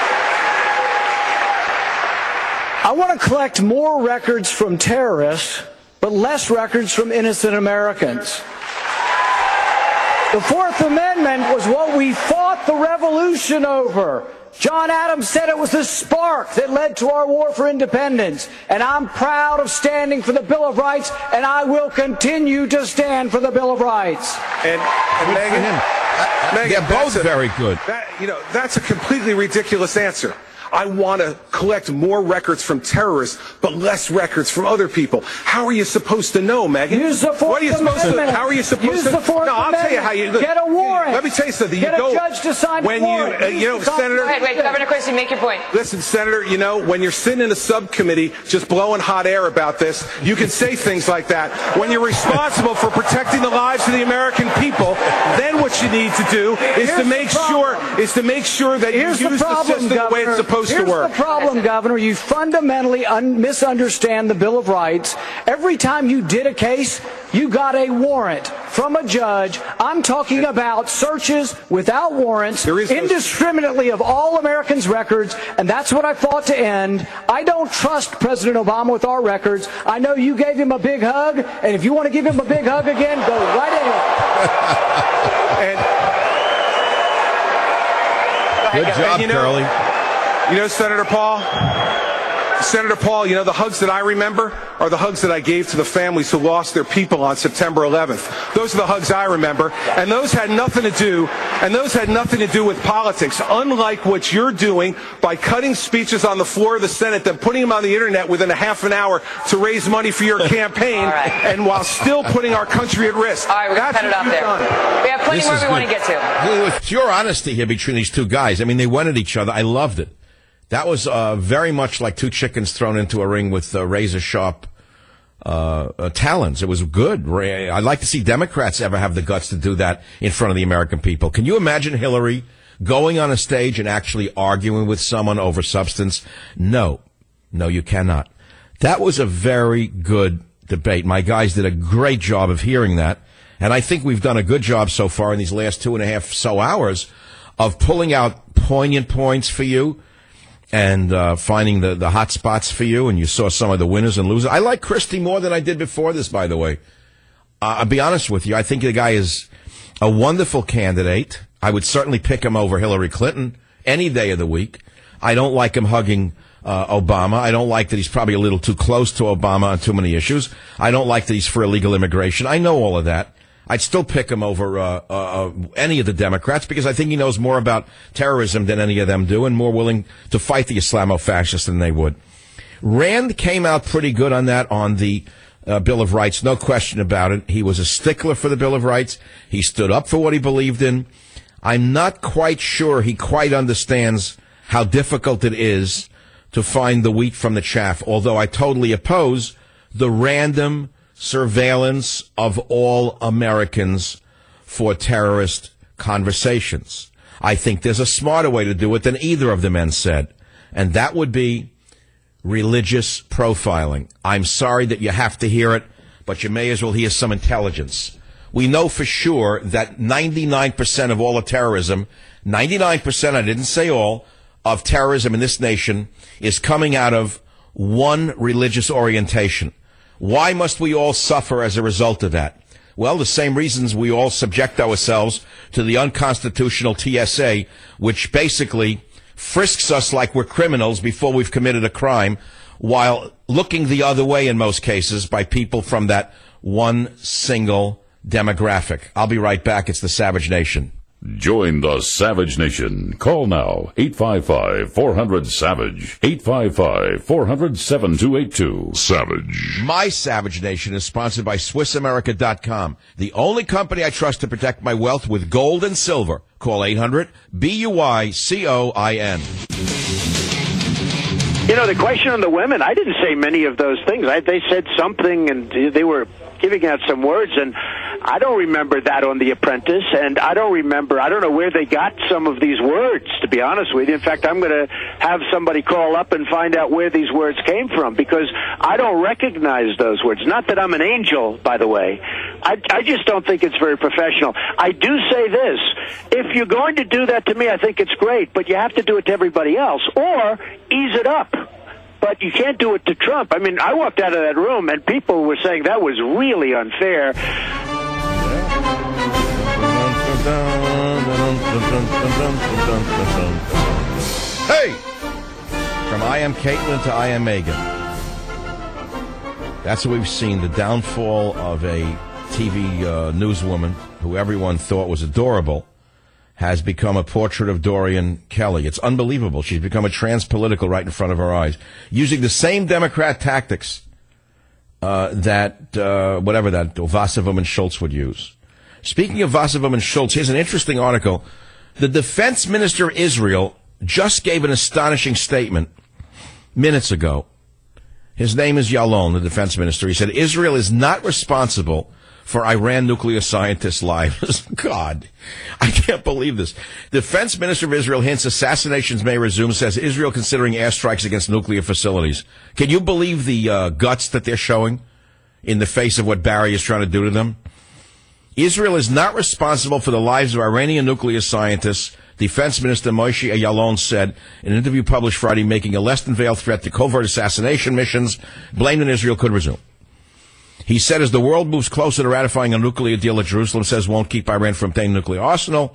I want to collect more records from terrorists, but less records from innocent Americans. The Fourth Amendment was what we fought the revolution over. John Adams said it was the spark that led to our war for independence. And I'm proud of standing for the Bill of Rights, and I will continue to stand for the Bill of Rights. And, and Megan, uh, Megan, they're both a, very good. That, you know, that's a completely ridiculous answer. I want to collect more records from terrorists, but less records from other people. How are you supposed to know, Megan? Use the Fourth what are you supposed Amendment. to? How are you supposed Use to? the Fourth no, I'll Amendment. tell you how you look, get a warrant. Let me tell you something. Get you a go, judge to sign when a warrant. you, uh, you know, Senator. Go ahead, wait, Governor Christie, make your point. Listen, Senator, you know, when you're sitting in a subcommittee just blowing hot air about this, you can say things like that. When you're responsible for protecting the lives of the American people, then what you need to do is Here's to make sure is to make sure that Here's you the use problem, the system Governor. the way it's supposed Here's to work. Here's the problem, Governor. You fundamentally un- misunderstand the Bill of Rights. Every time you did a case, you got a warrant from a judge. I'm talking about searches without warrants, indiscriminately of all Americans' records, and that's what I fought to end. I don't trust President Obama with our records. I know you gave him a big hug, and if you want to give him a big hug again, go right ahead. and, Good job, and you know, Curly. You know, Senator Paul, Senator Paul, you know, the hugs that I remember are the hugs that I gave to the families who lost their people on September eleventh. Those are the hugs I remember, and those had nothing to do, and those had nothing to do with politics, unlike what you're doing by cutting speeches on the floor of the Senate, then putting them on the internet within a half an hour to raise money for your campaign, right. and while still putting our country at risk. All right, we're going to cut it off there. Done. We have plenty This more is we good. want to get to. It was pure honesty here between these two guys. I mean, they went at each other. I loved it. That was uh, very much like two chickens thrown into a ring with uh, razor-sharp uh, uh, talons. It was good. I'd like to see Democrats ever have the guts to do that in front of the American people. Can you imagine Hillary going on a stage and actually arguing with someone over substance? No. No, you cannot. That was a very good debate. My guys did a great job of hearing that. And I think we've done a good job so far in these last two and a half so hours of pulling out poignant points for you and uh, finding the, the hot spots for you. And you saw some of the winners and losers. I like Christie more than I did before this, by the way. Uh, I'll be honest with you. I think the guy is a wonderful candidate. I would certainly pick him over Hillary Clinton any day of the week. I don't like him hugging uh, Obama. I don't like that he's probably a little too close to Obama on too many issues. I don't like that he's for illegal immigration. I know all of that. I'd still pick him over uh, uh, any of the Democrats because I think he knows more about terrorism than any of them do and more willing to fight the Islamo-fascists than they would. Rand came out pretty good on that on the uh, Bill of Rights, no question about it. He was a stickler for the Bill of Rights. He stood up for what he believed in. I'm not quite sure he quite understands how difficult it is to find the wheat from the chaff, although I totally oppose the random surveillance of all Americans for terrorist conversations. I think there's a smarter way to do it than either of the men said, and that would be religious profiling. I'm sorry that you have to hear it, but you may as well hear some intelligence. We know for sure that ninety-nine percent of all of terrorism, ninety-nine percent, I didn't say all, of terrorism in this nation is coming out of one religious orientation. Why must we all suffer as a result of that? Well, the same reasons we all subject ourselves to the unconstitutional T S A, which basically frisks us like we're criminals before we've committed a crime, while looking the other way in most cases by people from that one single demographic. I'll be right back. It's the Savage Nation. Join the Savage Nation. Call now, eight five five, four hundred, SAVAGE, eight five five, four hundred, seven two eight two. Savage. My Savage Nation is sponsored by Swiss America dot com, the only company I trust to protect my wealth with gold and silver. Call eight hundred, B U I C O I N. You know, the question on the women, I didn't say many of those things. I, they said something, and they were giving out some words, and I don't remember that on The Apprentice, and I don't remember, I don't know where they got some of these words, to be honest with you. In fact, I'm going to have somebody call up and find out where these words came from, because I don't recognize those words. Not that I'm an angel, by the way. I, I just don't think it's very professional. I do say this. If you're going to do that to me, I think it's great, but you have to do it to everybody else, or ease it up. But you can't do it to Trump. I mean, I walked out of that room, and people were saying that was really unfair. Hey! From I Am Caitlin to I Am Megan. That's what we've seen, the downfall of a T V uh, newswoman who everyone thought was adorable has become a portrait of Dorian Kelly. It's unbelievable. She's become a trans-political right in front of our eyes, using the same Democrat tactics uh, that, uh, whatever that, Vassilov and Schultz would use. Speaking of Vassilov and Schultz, here's an interesting article. The defense minister of Israel just gave an astonishing statement minutes ago. His name is Yalon, the defense minister. He said, Israel is not responsible for Iran nuclear scientists' lives. God, I can't believe this. Defense Minister of Israel hints assassinations may resume, says Israel considering airstrikes against nuclear facilities. Can you believe the uh, guts that they're showing in the face of what Barry is trying to do to them? Israel is not responsible for the lives of Iranian nuclear scientists, Defense Minister Moshe Yalon said in an interview published Friday, making a less than veiled threat to covert assassination missions blamed on Israel could resume. He said as the world moves closer to ratifying a nuclear deal that Jerusalem says won't keep Iran from obtaining a nuclear arsenal,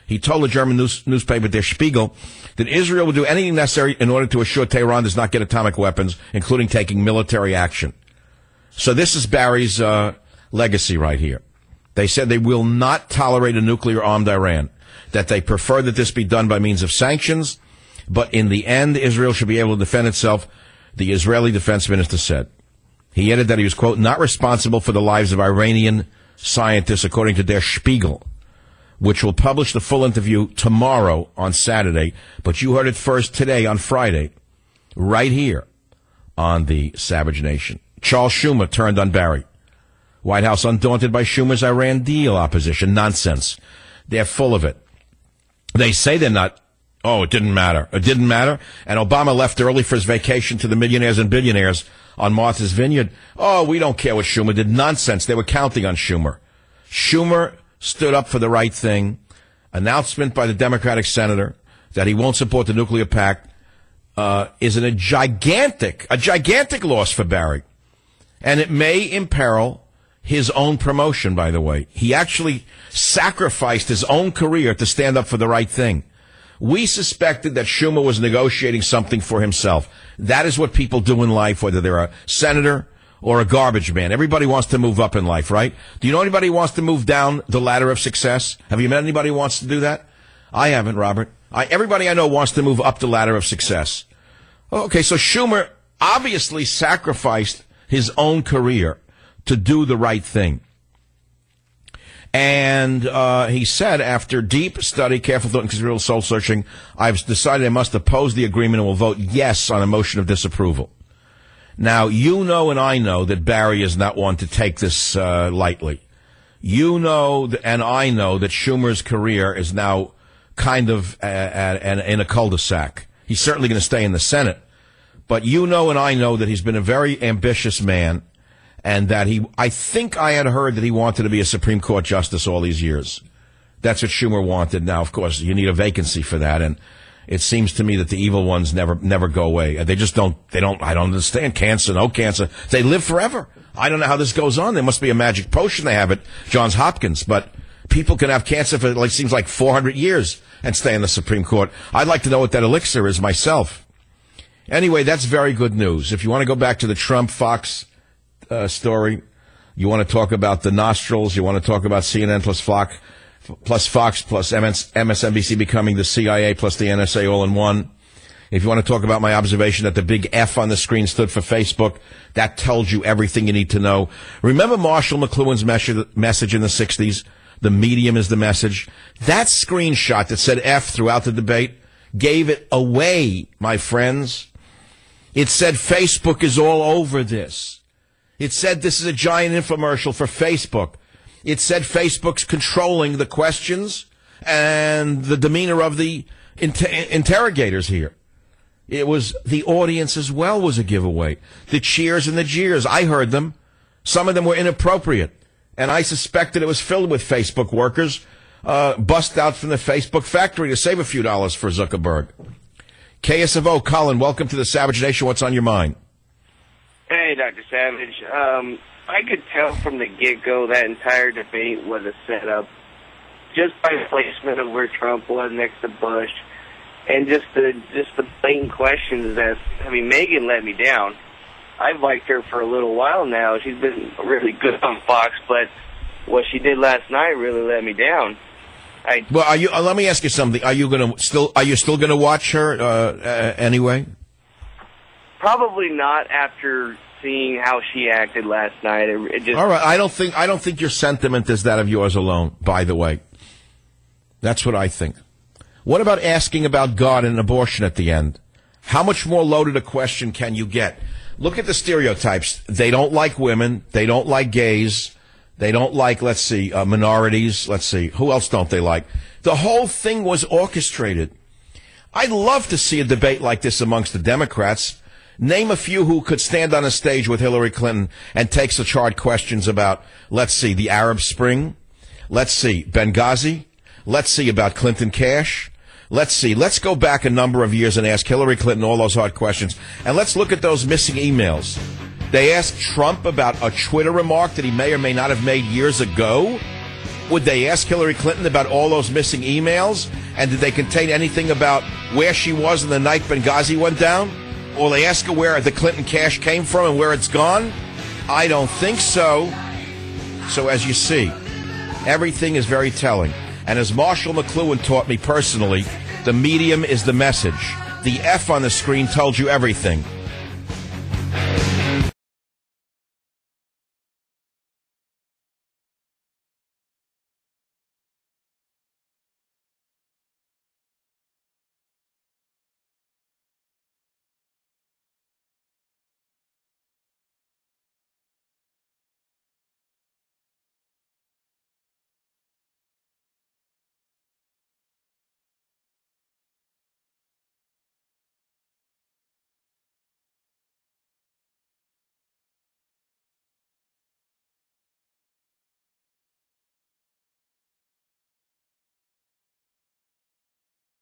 He told a German news, newspaper, Der Spiegel, that Israel would do anything necessary in order to assure Tehran does not get atomic weapons, including taking military action. So this is Barry's uh, legacy right here. They said they will not tolerate a nuclear-armed Iran, that they prefer that this be done by means of sanctions, but in the end, Israel should be able to defend itself, the Israeli defense minister said. He added that he was, quote, not responsible for the lives of Iranian scientists, according to Der Spiegel, which will publish the full interview tomorrow on Saturday. But you heard it first today on Friday, right here on the Savage Nation. Charles Schumer turned on Barry. White House undaunted by Schumer's Iran deal opposition. Nonsense. They're full of it. They say they're not. Oh, it didn't matter. It didn't matter. And Obama left early for his vacation to the millionaires and billionaires on Martha's Vineyard. Oh, we don't care what Schumer did. Nonsense. They were counting on Schumer. Schumer stood up for the right thing. Announcement by the Democratic senator that he won't support the nuclear pact uh, is in a gigantic, a gigantic loss for Barry. And it may imperil his own promotion, by the way. He actually sacrificed his own career to stand up for the right thing. We suspected that Schumer was negotiating something for himself. That is what people do in life, whether they're a senator or a garbage man. Everybody wants to move up in life, right? Do you know anybody who wants to move down the ladder of success? Have you met anybody who wants to do that? I haven't, Robert. I, everybody I know wants to move up the ladder of success. Okay, so Schumer obviously sacrificed his own career to do the right thing. And uh, he said, after deep study, careful thought, and considerable soul-searching, I've decided I must oppose the agreement and will vote yes on a motion of disapproval. Now, you know and I know that Barry is not one to take this uh, lightly. You know and I know that Schumer's career is now kind of uh, at, at, in a cul-de-sac. He's certainly going to stay in the Senate. But you know and I know that he's been a very ambitious man, and that he, I think I had heard that he wanted to be a Supreme Court justice all these years. That's what Schumer wanted. Now, of course, you need a vacancy for that, and it seems to me that the evil ones never, never go away. They just don't, they don't, I don't understand. Cancer, no cancer. They live forever. I don't know how this goes on. There must be a magic potion they have at Johns Hopkins, but people can have cancer for, like, seems like four hundred years and stay in the Supreme Court. I'd like to know what that elixir is myself. Anyway, that's very good news. If you want to go back to the Trump Fox uh, story, you want to talk about the nostrils, you want to talk about C N N plus Fox, plus Fox plus M S N B C becoming the C I A plus the N S A all in one. If you want to talk about my observation that the big F on the screen stood for Facebook, that tells you everything you need to know. Remember Marshall McLuhan's message in the sixties? The medium is the message. That screenshot that said F throughout the debate gave it away, my friends. It said Facebook is all over this. It said this is a giant infomercial for Facebook. It said Facebook's controlling the questions and the demeanor of the inter- interrogators here. It was the audience as well was a giveaway. The cheers and the jeers, I heard them. Some of them were inappropriate. And I suspected it was filled with Facebook workers uh, bust out from the Facebook factory to save a few dollars for Zuckerberg. K S F O, Colin, welcome to the Savage Nation. What's on your mind? Hey, Doctor Savage. Um, I could tell from the get-go that entire debate was a setup, just by placement of where Trump was next to Bush, and just the just the blatant questions that, I mean, Megan let me down. I've liked her for a little while now. She's been really good on Fox, but what she did last night really let me down. I, well, are you? Uh, let me ask you something. Are you going to still? Are you still going to watch her uh, uh, anyway? Probably not after seeing how she acted last night. It, it just all right. I don't think. I don't think your sentiment is that of yours alone. By the way, that's what I think. What about asking about God and abortion at the end? How much more loaded a question can you get? Look at the stereotypes. They don't like women. They don't like gays. They don't like, let's see, uh, minorities. Let's see. Who else don't they like? The whole thing was orchestrated. I'd love to see a debate like this amongst the Democrats. Name a few who could stand on a stage with Hillary Clinton and take such hard questions about, let's see, the Arab Spring. Let's see, Benghazi. Let's see about Clinton Cash. Let's see. Let's go back a number of years and ask Hillary Clinton all those hard questions. And let's look at those missing emails. They asked Trump about a Twitter remark that he may or may not have made years ago. Would they ask Hillary Clinton about all those missing emails? And did they contain anything about where she was on the night Benghazi went down? Or they ask her where the Clinton cash came from and where it's gone? I don't think so. So as you see, everything is very telling. And as Marshall McLuhan taught me personally, the medium is the message. The F on the screen told you everything.